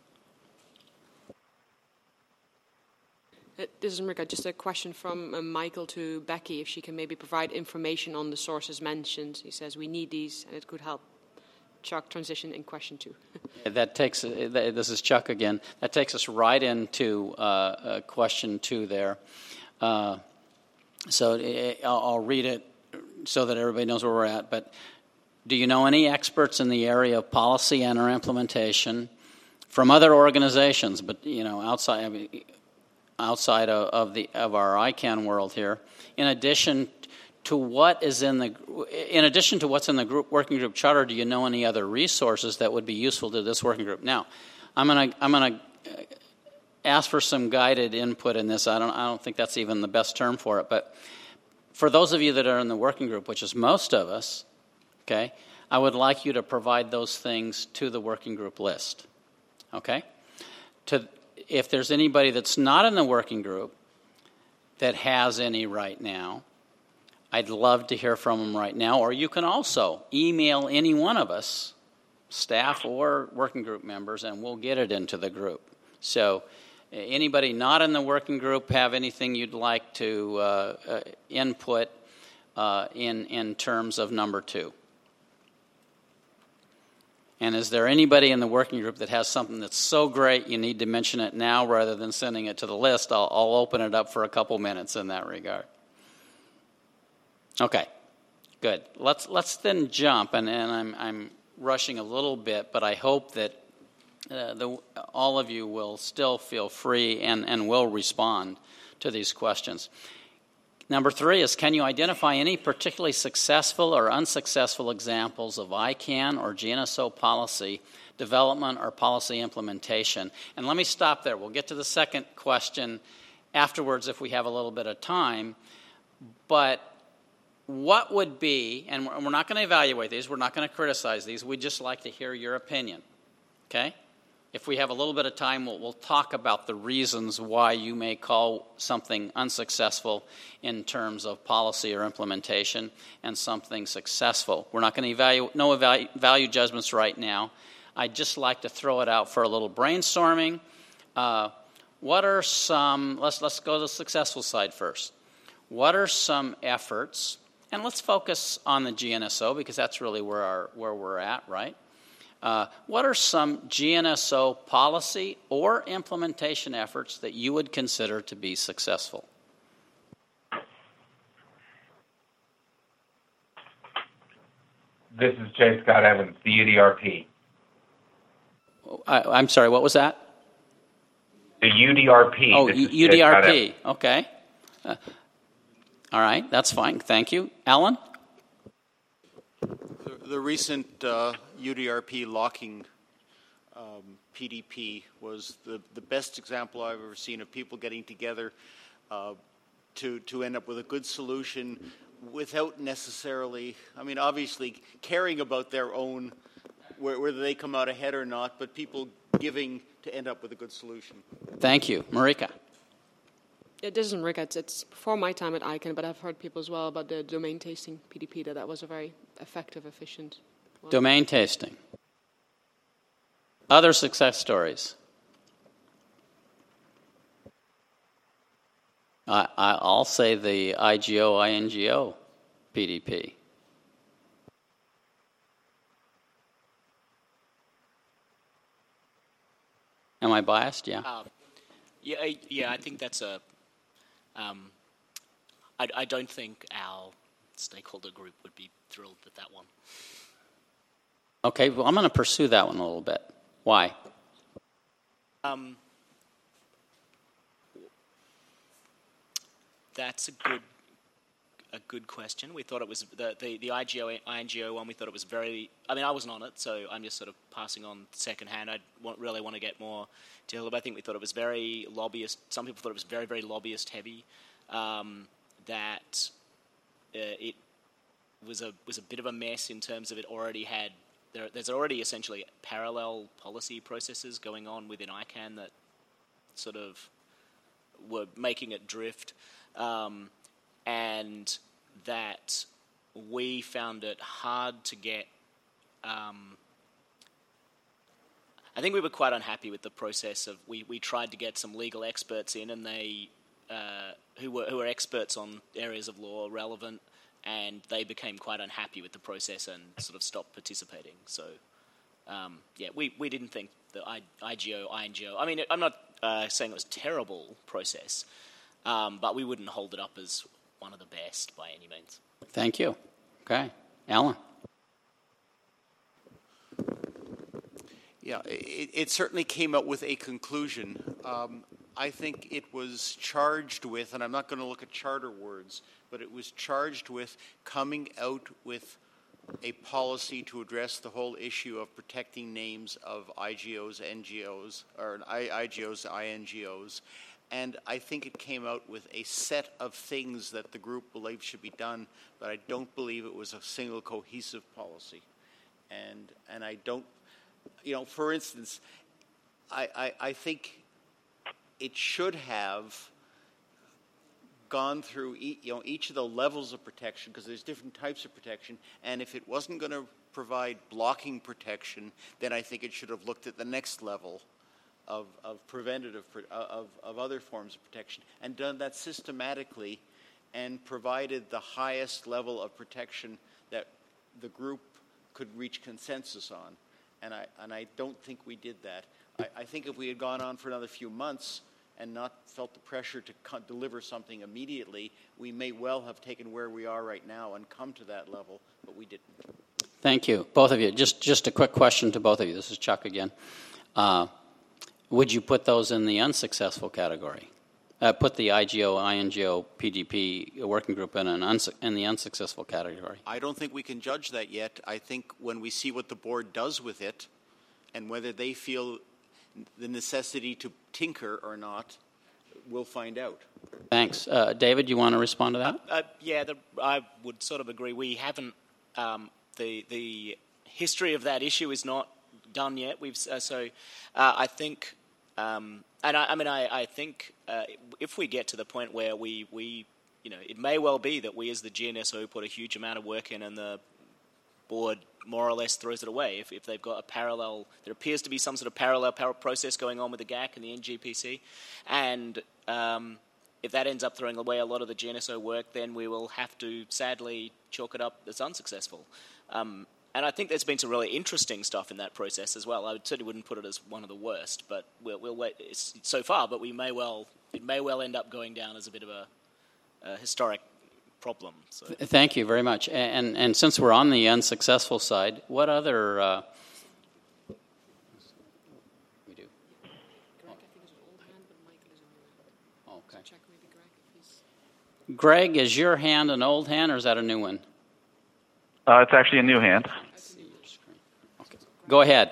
This is Marika. Just a question from uh, Michael to Becky, if she can maybe provide information on the sources mentioned. He says we need these, and it could help Chuck transition in question two. That takes, this is Chuck again, that takes us right into uh, uh, question two there. Uh, so I'll, I'll read it so that everybody knows where we're at. But do you know any experts in the area of policy and or implementation from other organizations, but, you know, outside, I mean, outside of, of the of our I CANN world here, in addition to what is in the in addition to what's in the group working group charter, do you know any other resources that would be useful to this working group? Now, I'm gonna I'm gonna ask for some guided input in this. I don't I don't think that's even the best term for it, but for those of you that are in the working group, which is most of us, okay, I would like you to provide those things to the working group list, okay? To if there's anybody that's not in the working group that has any right now, I'd love to hear from them right now. Or you can also email any one of us, staff or working group members, and we'll get it into the group. So anybody not in the working group have anything you'd like to uh, uh, input uh, in, in terms of number two? And is there anybody in the working group that has something that's so great you need to mention it now rather than sending it to the list? I'll, I'll open it up for a couple minutes in that regard. Okay, good. Let's let's then jump, and, and I'm I'm rushing a little bit, but I hope that uh, the, all of you will still feel free and, and will respond to these questions. Number three is, can you identify any particularly successful or unsuccessful examples of I CAN or G N S O policy development or policy implementation? And let me stop there. We'll get to the second question afterwards if we have a little bit of time. But what would be, and we're not going to evaluate these, we're not going to criticize these, we'd just like to hear your opinion, okay? If we have a little bit of time, we'll, we'll talk about the reasons why you may call something unsuccessful in terms of policy or implementation and something successful. We're not going to evaluate, no evalu- value judgments right now. I'd just like to throw it out for a little brainstorming. Uh, what are some, let's, let's go to the successful side first. What are some efforts, and let's focus on the G N S O because that's really where, our, where we're at, right? Uh, what are some G N S O policy or implementation efforts that you would consider to be successful? This is J. Scott Evans, the U D R P. I, I'm sorry, what was that? The U D R P. Oh, This is U D R J. P, Scott okay. Uh, all right, that's fine. Thank you. Alan? The, the recent uh, U D R P locking um, P D P was the, the best example I've ever seen of people getting together uh, to, to end up with a good solution without necessarily, I mean, obviously caring about their own, whether they come out ahead or not, but people giving to end up with a good solution. Thank you. Marika? It isn't Rick. It's, it's before my time at I CAN, but I've heard people as well about the domain tasting P D P, that that was a very effective, efficient one. Domain tasting. Other success stories? I, I, I'll say the I G O, I N G O P D P. Am I biased? Yeah. Um, yeah, I, yeah. I think that's a. Um, I, I don't think our stakeholder group would be thrilled with that one. Okay, well, I'm going to pursue that one a little bit. Why? Um, that's a good a good question. We thought it was the the, the I G O I N G O one. We thought it was very. I mean, I wasn't on it, so I'm just sort of passing on secondhand. I want, really want to get more detail, but I think we thought it was very lobbyist. Some people thought it was very very lobbyist heavy. Um, that uh, it was a was a bit of a mess in terms of it already had. There, there's already essentially parallel policy processes going on within I CAN that sort of were making it drift, um, and that we found it hard to get. Um, I think we were quite unhappy with the process of we, we tried to get some legal experts in, and they uh, who were who were experts on areas of law relevant. And they became quite unhappy with the process and sort of stopped participating. So, um, yeah, we, we didn't think the I, IGO, I N G O... I mean, I'm not uh, saying it was a terrible process, um, but we wouldn't hold it up as one of the best by any means. Thank you. Okay. Alan? Yeah, it, it certainly came out with a conclusion. Um, I think it was charged with, and I'm not going to look at charter words, but it was charged with coming out with a policy to address the whole issue of protecting names of I G Os, N G Os, or I G Os, I N G Os. And I think it came out with a set of things that the group believed should be done, but I don't believe it was a single cohesive policy. And and I don't, you know, for instance, I, I, I think it should have gone through e- you know, each of the levels of protection, because there's different types of protection, and if it wasn't going to provide blocking protection, then I think it should have looked at the next level of, of preventative, of, of other forms of protection, and done that systematically and provided the highest level of protection that the group could reach consensus on. and I and I don't think we did that. I, I think if we had gone on for another few months and not felt the pressure to co- deliver something immediately, we may well have taken where we are right now and come to that level, but we didn't. Thank you, both of you. Just just a quick question to both of you. This is Chuck again. Uh, would you put those in the unsuccessful category? Uh, put the I G O, I N G O, P G P working group in an unsu- in the unsuccessful category? I don't think we can judge that yet. I think when we see what the board does with it and whether they feel the necessity to tinker or not, we'll find out. Thanks. Uh, David, you want to respond to that? Uh, yeah, the, I would sort of agree. We haven't, um, the the history of that issue is not done yet. We've uh, So uh, I think... Um, and I, I mean, I, I think uh, if we get to the point where we, we, you know, it may well be that we as the G N S O put a huge amount of work in and the board more or less throws it away. If, if they've got a parallel, there appears to be some sort of parallel par- process going on with the G A C and the N G P C, and um, if that ends up throwing away a lot of the G N S O work, then we will have to sadly chalk it up as unsuccessful. Um, And I think there's been some really interesting stuff in that process as well. I certainly wouldn't put it as one of the worst, but we'll, we'll wait it's so far. But we may well, it may well end up going down as a bit of a, a historic problem. So. Thank you very much. And and since we're on the unsuccessful side, what other? Uh, we do. Okay. Greg, is your hand an old hand or is that a new one? Uh, it's actually a new hand. Go ahead.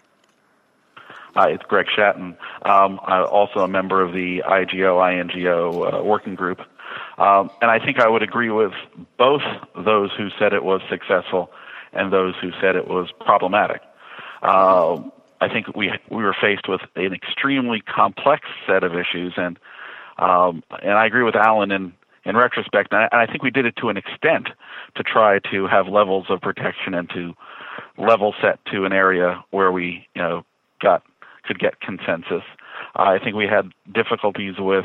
Hi, it's Greg Shatton. Um, I'm also a member of the I G O, I N G O uh, working group. Um, and I think I would agree with both those who said it was successful and those who said it was problematic. Uh, I think we we were faced with an extremely complex set of issues, and um, and I agree with Alan in, in retrospect, and I, and I think we did it to an extent to try to have levels of protection and to level set to an area where we, you know, got could get consensus. Uh, I think we had difficulties with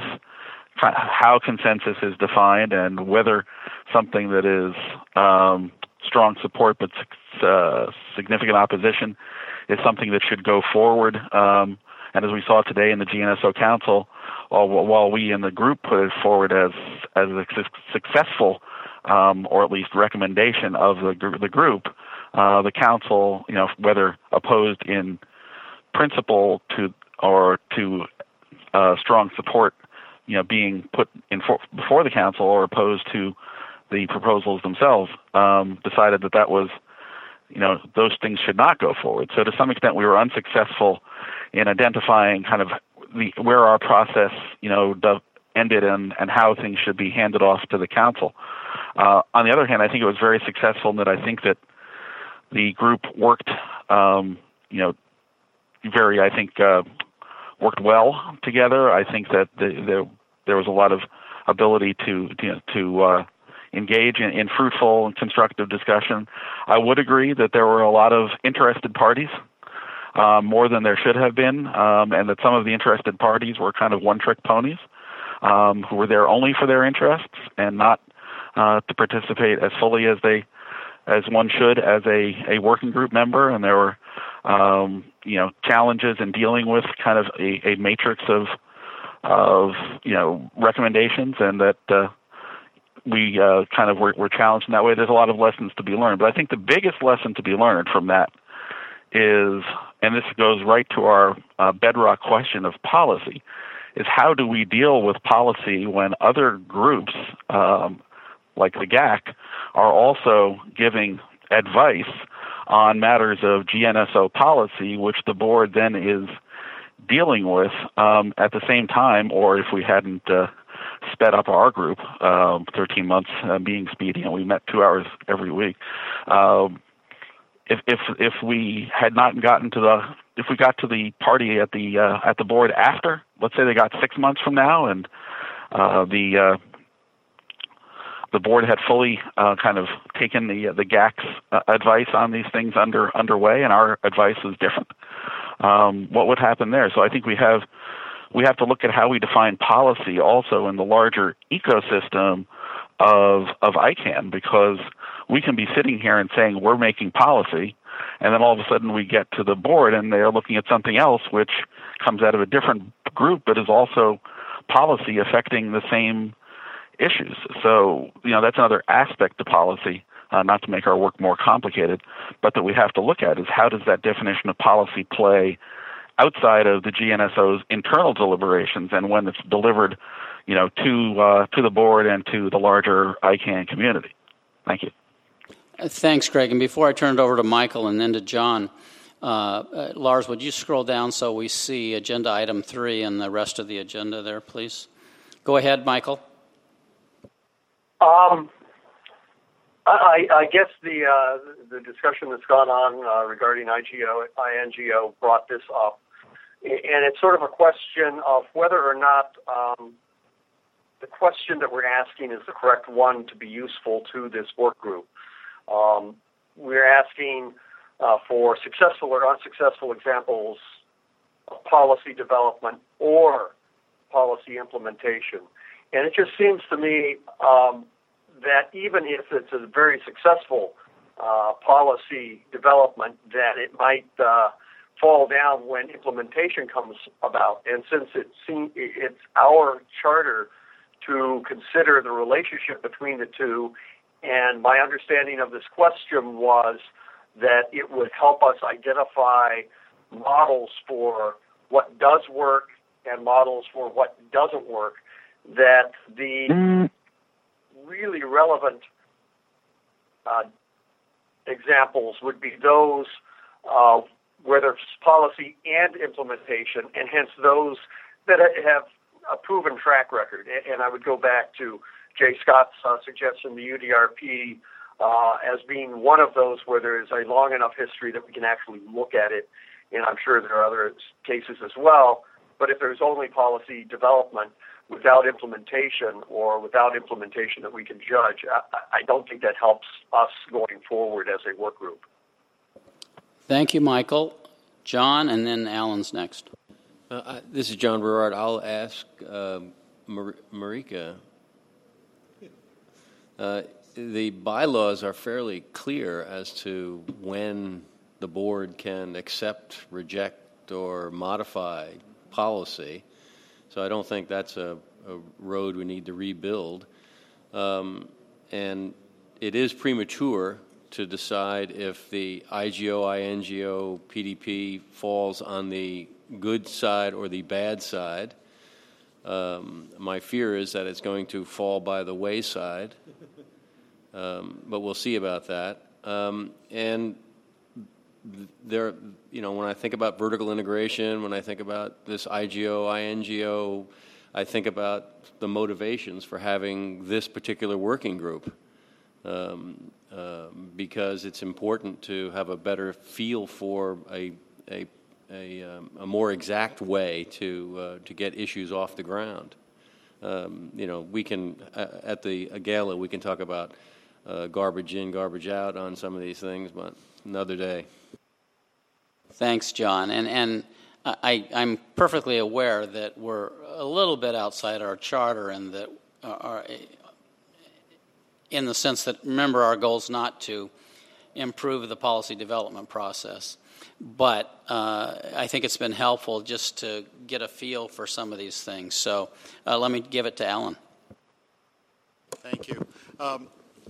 how consensus is defined and whether something that is um, strong support but uh, significant opposition is something that should go forward. Um, and as we saw today in the G N S O Council, while, while we in the group put it forward as as a successful um, or at least recommendation of the the group, uh, the council, you know, whether opposed in principle to or to uh, strong support, you know, being put in for, before the council or opposed to the proposals themselves, um, decided that that was, you know, those things should not go forward. So to some extent, we were unsuccessful in identifying kind of the where our process, you know, do, ended and, and how things should be handed off to the council. Uh, on the other hand, I think it was very successful in that I think that the group worked, um, you know, very, I think, uh, worked well together. I think that the, the, there was a lot of ability to you know, to uh, engage in, in fruitful and constructive discussion. I would agree that there were a lot of interested parties, uh, more than there should have been, um, and that some of the interested parties were kind of one-trick ponies, um, who were there only for their interests and not uh, to participate as fully as they as one should as a, a working group member. And there were um, you know challenges in dealing with kind of a, a matrix of of you know recommendations, and that uh, we uh, kind of were, were challenged in that way. There's a lot of lessons to be learned, but I think the biggest lesson to be learned from that is, and this goes right to our uh, bedrock question of policy, is how do we deal with policy when other groups, um, like the G A C, are also giving advice on matters of G N S O policy, which the board then is dealing with um, at the same time, or if we hadn't uh, sped up our group, uh, thirteen months uh, being speedy, and we met two hours every week. Um, if if if we had not gotten to the if we got to the party at the uh, at the board after, let's say they got six months from now, and uh, the uh, the board had fully uh, kind of taken the the G A C's uh, advice on these things under underway, and our advice was different. Um, what would happen there? So I think we have we have to look at how we define policy also in the larger ecosystem of of I CANN, because we can be sitting here and saying we're making policy, and then all of a sudden we get to the board and they're looking at something else which comes out of a different group but is also policy affecting the same issues. So, you know, that's another aspect to policy, uh, not to make our work more complicated, but that we have to look at is how does that definition of policy play outside of the G N S O's internal deliberations and when it's delivered, you know, to uh, to the board and to the larger I CANN community. Thank you. Uh, thanks, Greg. And before I turn it over to Michael and then to John, uh, uh, Lars, would you scroll down so we see agenda item three and the rest of the agenda there, please? Go ahead, Michael. Um, I, I guess the uh, the discussion that's gone on uh, regarding I G O, I N G O brought this up, and it's sort of a question of whether or not um, the question that we're asking is the correct one to be useful to this work group. Um, we're asking uh, for successful or unsuccessful examples of policy development or policy implementation. And it just seems to me um, that even if it's a very successful uh, policy development, that it might uh, fall down when implementation comes about. And since it seems it's our charter to consider the relationship between the two, and my understanding of this question was that it would help us identify models for what does work and models for what doesn't work, that the really relevant uh, examples would be those uh, where there's policy and implementation, and hence those that have a proven track record. And I would go back to Jay Scott's uh, suggestion, the U D R P, uh, as being one of those where there is a long enough history that we can actually look at it. And I'm sure there are other cases as well. But if there's only policy development without implementation, or without implementation that we can judge, I, I don't think that helps us going forward as a work group. Thank you, Michael. John, and then Alan's next. Uh, I, this is John Berard. I'll ask uh, Mar- Marika. Uh, the bylaws are fairly clear as to when the board can accept, reject, or modify policy. So I don't think that's a, a road we need to rebuild. Um, and it is premature to decide if the I G O, I N G O, P D P falls on the good side or the bad side. Um, my fear is that it's going to fall by the wayside, um, but we'll see about that. Um, and there, you know, when I think about vertical integration, when I think about this I G O, I N G O, I think about the motivations for having this particular working group, um, uh, because it's important to have a better feel for a a a, um, a more exact way to uh, to get issues off the ground. Um, you know, we can uh, at the uh, gala we can talk about uh, garbage in, garbage out on some of these things, but another day. Thanks, John. And and I, I'm perfectly aware that we're a little bit outside our charter, and that are, in the sense that, remember, our goal is not to improve the policy development process. But uh, I think it's been helpful just to get a feel for some of these things. So uh, let me give it to Alan. Thank you. Um,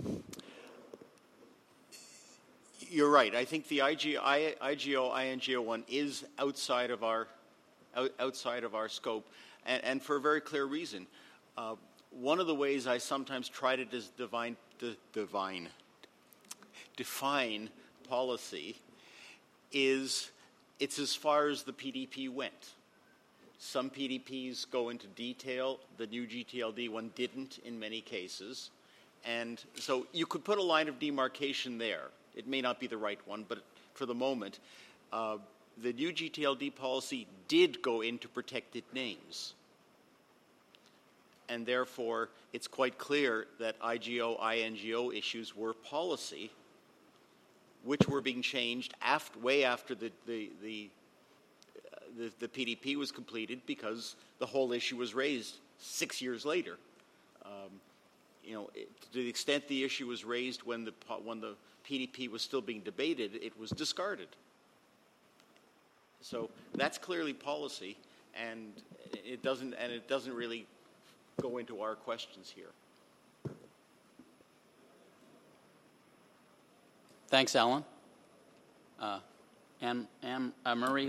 You're right. I think the I G O, I N G O one is outside of our out, outside of our scope, and, and for a very clear reason. Uh, one of the ways I sometimes try to dis- divine, d- divine, define policy is it's as far as the P D P went. Some P D Ps go into detail. The new G T L D one didn't in many cases, and so you could put a line of demarcation there. It may not be the right one, but for the moment, uh, the new G T L D policy did go into protected names. And therefore, it's quite clear that I G O, I N G O issues were policy, which were being changed after, way after the, the, the, uh, the, the P D P was completed, because the whole issue was raised six years later. Um, you know, it, to the extent the issue was raised when the when the P D P was still being debated, it was discarded. So that's clearly policy, and it doesn't and it doesn't really go into our questions here. Thanks, Alan. Uh, and and uh, Marie.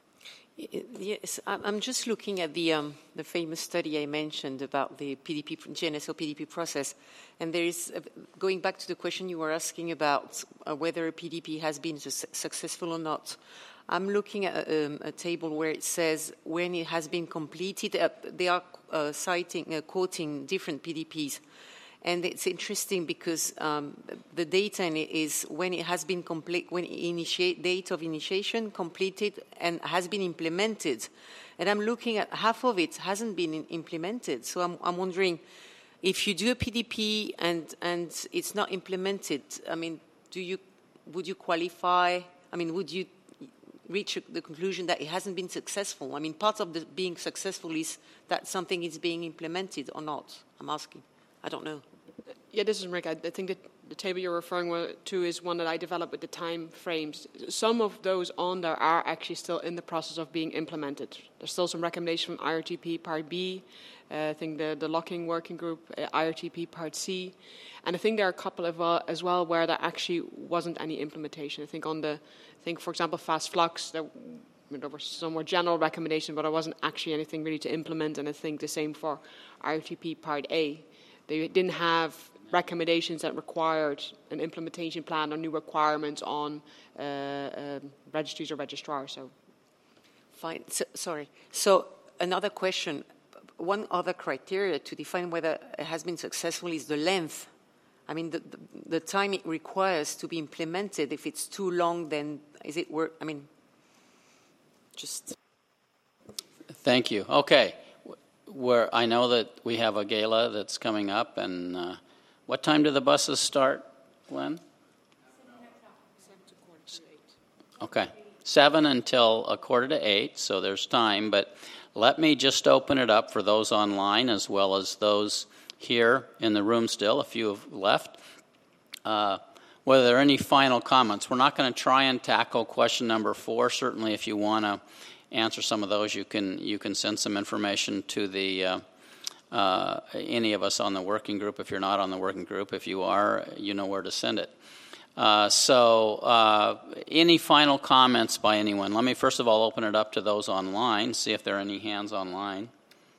Yes, I'm just looking at the um, the famous study I mentioned about the P D P G N S O P D P process, and there is uh, going back to the question you were asking about uh, whether a P D P has been su- successful or not. I'm looking at um, a table where it says when it has been completed. Uh, they are uh, citing, uh, quoting different P D Ps. And it's interesting because um, the data in it is when it has been complete, when initiate date of initiation completed and has been implemented, and I'm looking at half of it hasn't been in, implemented. So I'm, I'm wondering if you do a P D P and and it's not implemented. I mean, do you would you qualify? I mean, would you reach the conclusion that it hasn't been successful? I mean, part of the being successful is that something is being implemented or not. I'm asking. I don't know. Yeah, this is Rick. I, I think that the table you're referring to is one that I developed with the time frames. Some of those on there are actually still in the process of being implemented. There's still some recommendation from I R T P Part B, uh, I think the, the locking working group, uh, I R T P Part C, and I think there are a couple of uh, as well where there actually wasn't any implementation. I think on the, I think for example, Fast Flux, there, I mean, there were some more general recommendations, but there wasn't actually anything really to implement, and I think the same for I R T P Part A. They didn't have recommendations that required an implementation plan or new requirements on uh, um, registries or registrars. So, fine. So, sorry. So another question. One other criteria to define whether it has been successful is the length. I mean, the, the, the time it requires to be implemented. If it's too long, then is it work? I mean, just. Thank you. Okay. Where I know that we have a gala that's coming up, and uh, what time do the buses start, Glenn? Okay, seven until a quarter to eight, so there's time. But let me just open it up for those online as well as those here in the room still. A few have left. Uh, whether there are any final comments? We're not going to try and tackle question number four. Certainly, if you want to answer some of those, you can you can send some information to the uh, uh, any of us on the working group. If you're not on the working group, if you are, you know where to send it. Uh, so uh, any final comments by anyone? Let me first of all open it up to those online, see if there are any hands online.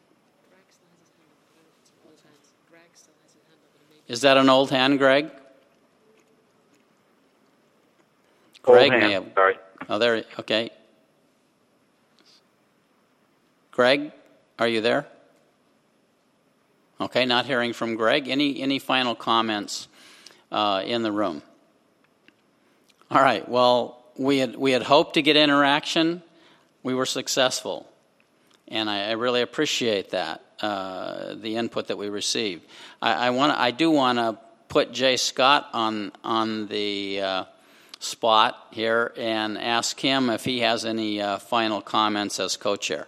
Is that an old hand, Greg? Greg old may hand, have. Sorry. Oh, there. Okay. Greg, are you there? Okay, not hearing from Greg. Any any final comments uh, in the room? All right. Well, we had we had hoped to get interaction. We were successful, and I, I really appreciate that uh, the input that we received. I, I want I do want to put Jay Scott on on the uh, spot here and ask him if he has any uh, final comments as co-chair.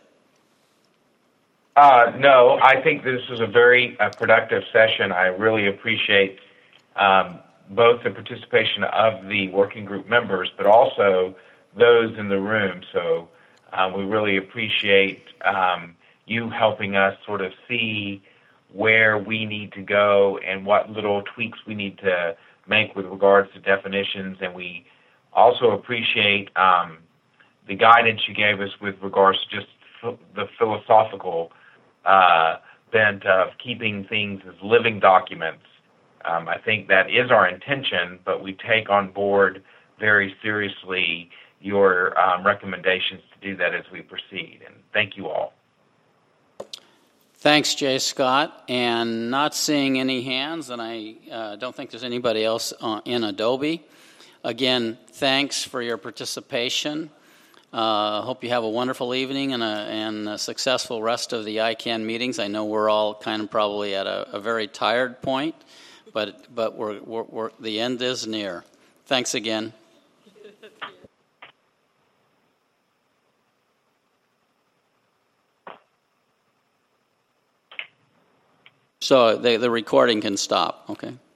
Uh, no, I think this was a very uh, productive session. I really appreciate um, both the participation of the working group members, but also those in the room. So uh, we really appreciate um, you helping us sort of see where we need to go and what little tweaks we need to make with regards to definitions. And we also appreciate um, the guidance you gave us with regards to just f- the philosophical uh, bent of keeping things as living documents. Um, I think that is our intention, but we take on board very seriously your um, recommendations to do that as we proceed. And thank you all. Thanks, Jay Scott. And not seeing any hands, and I uh, don't think there's anybody else uh, in Adobe. Again, thanks for your participation. I uh, hope you have a wonderful evening and a, and a successful rest of the I CANN meetings. I know we're all kind of probably at a, a very tired point, but but we're, we're, we're, the end is near. Thanks again. So the, the recording can stop, okay?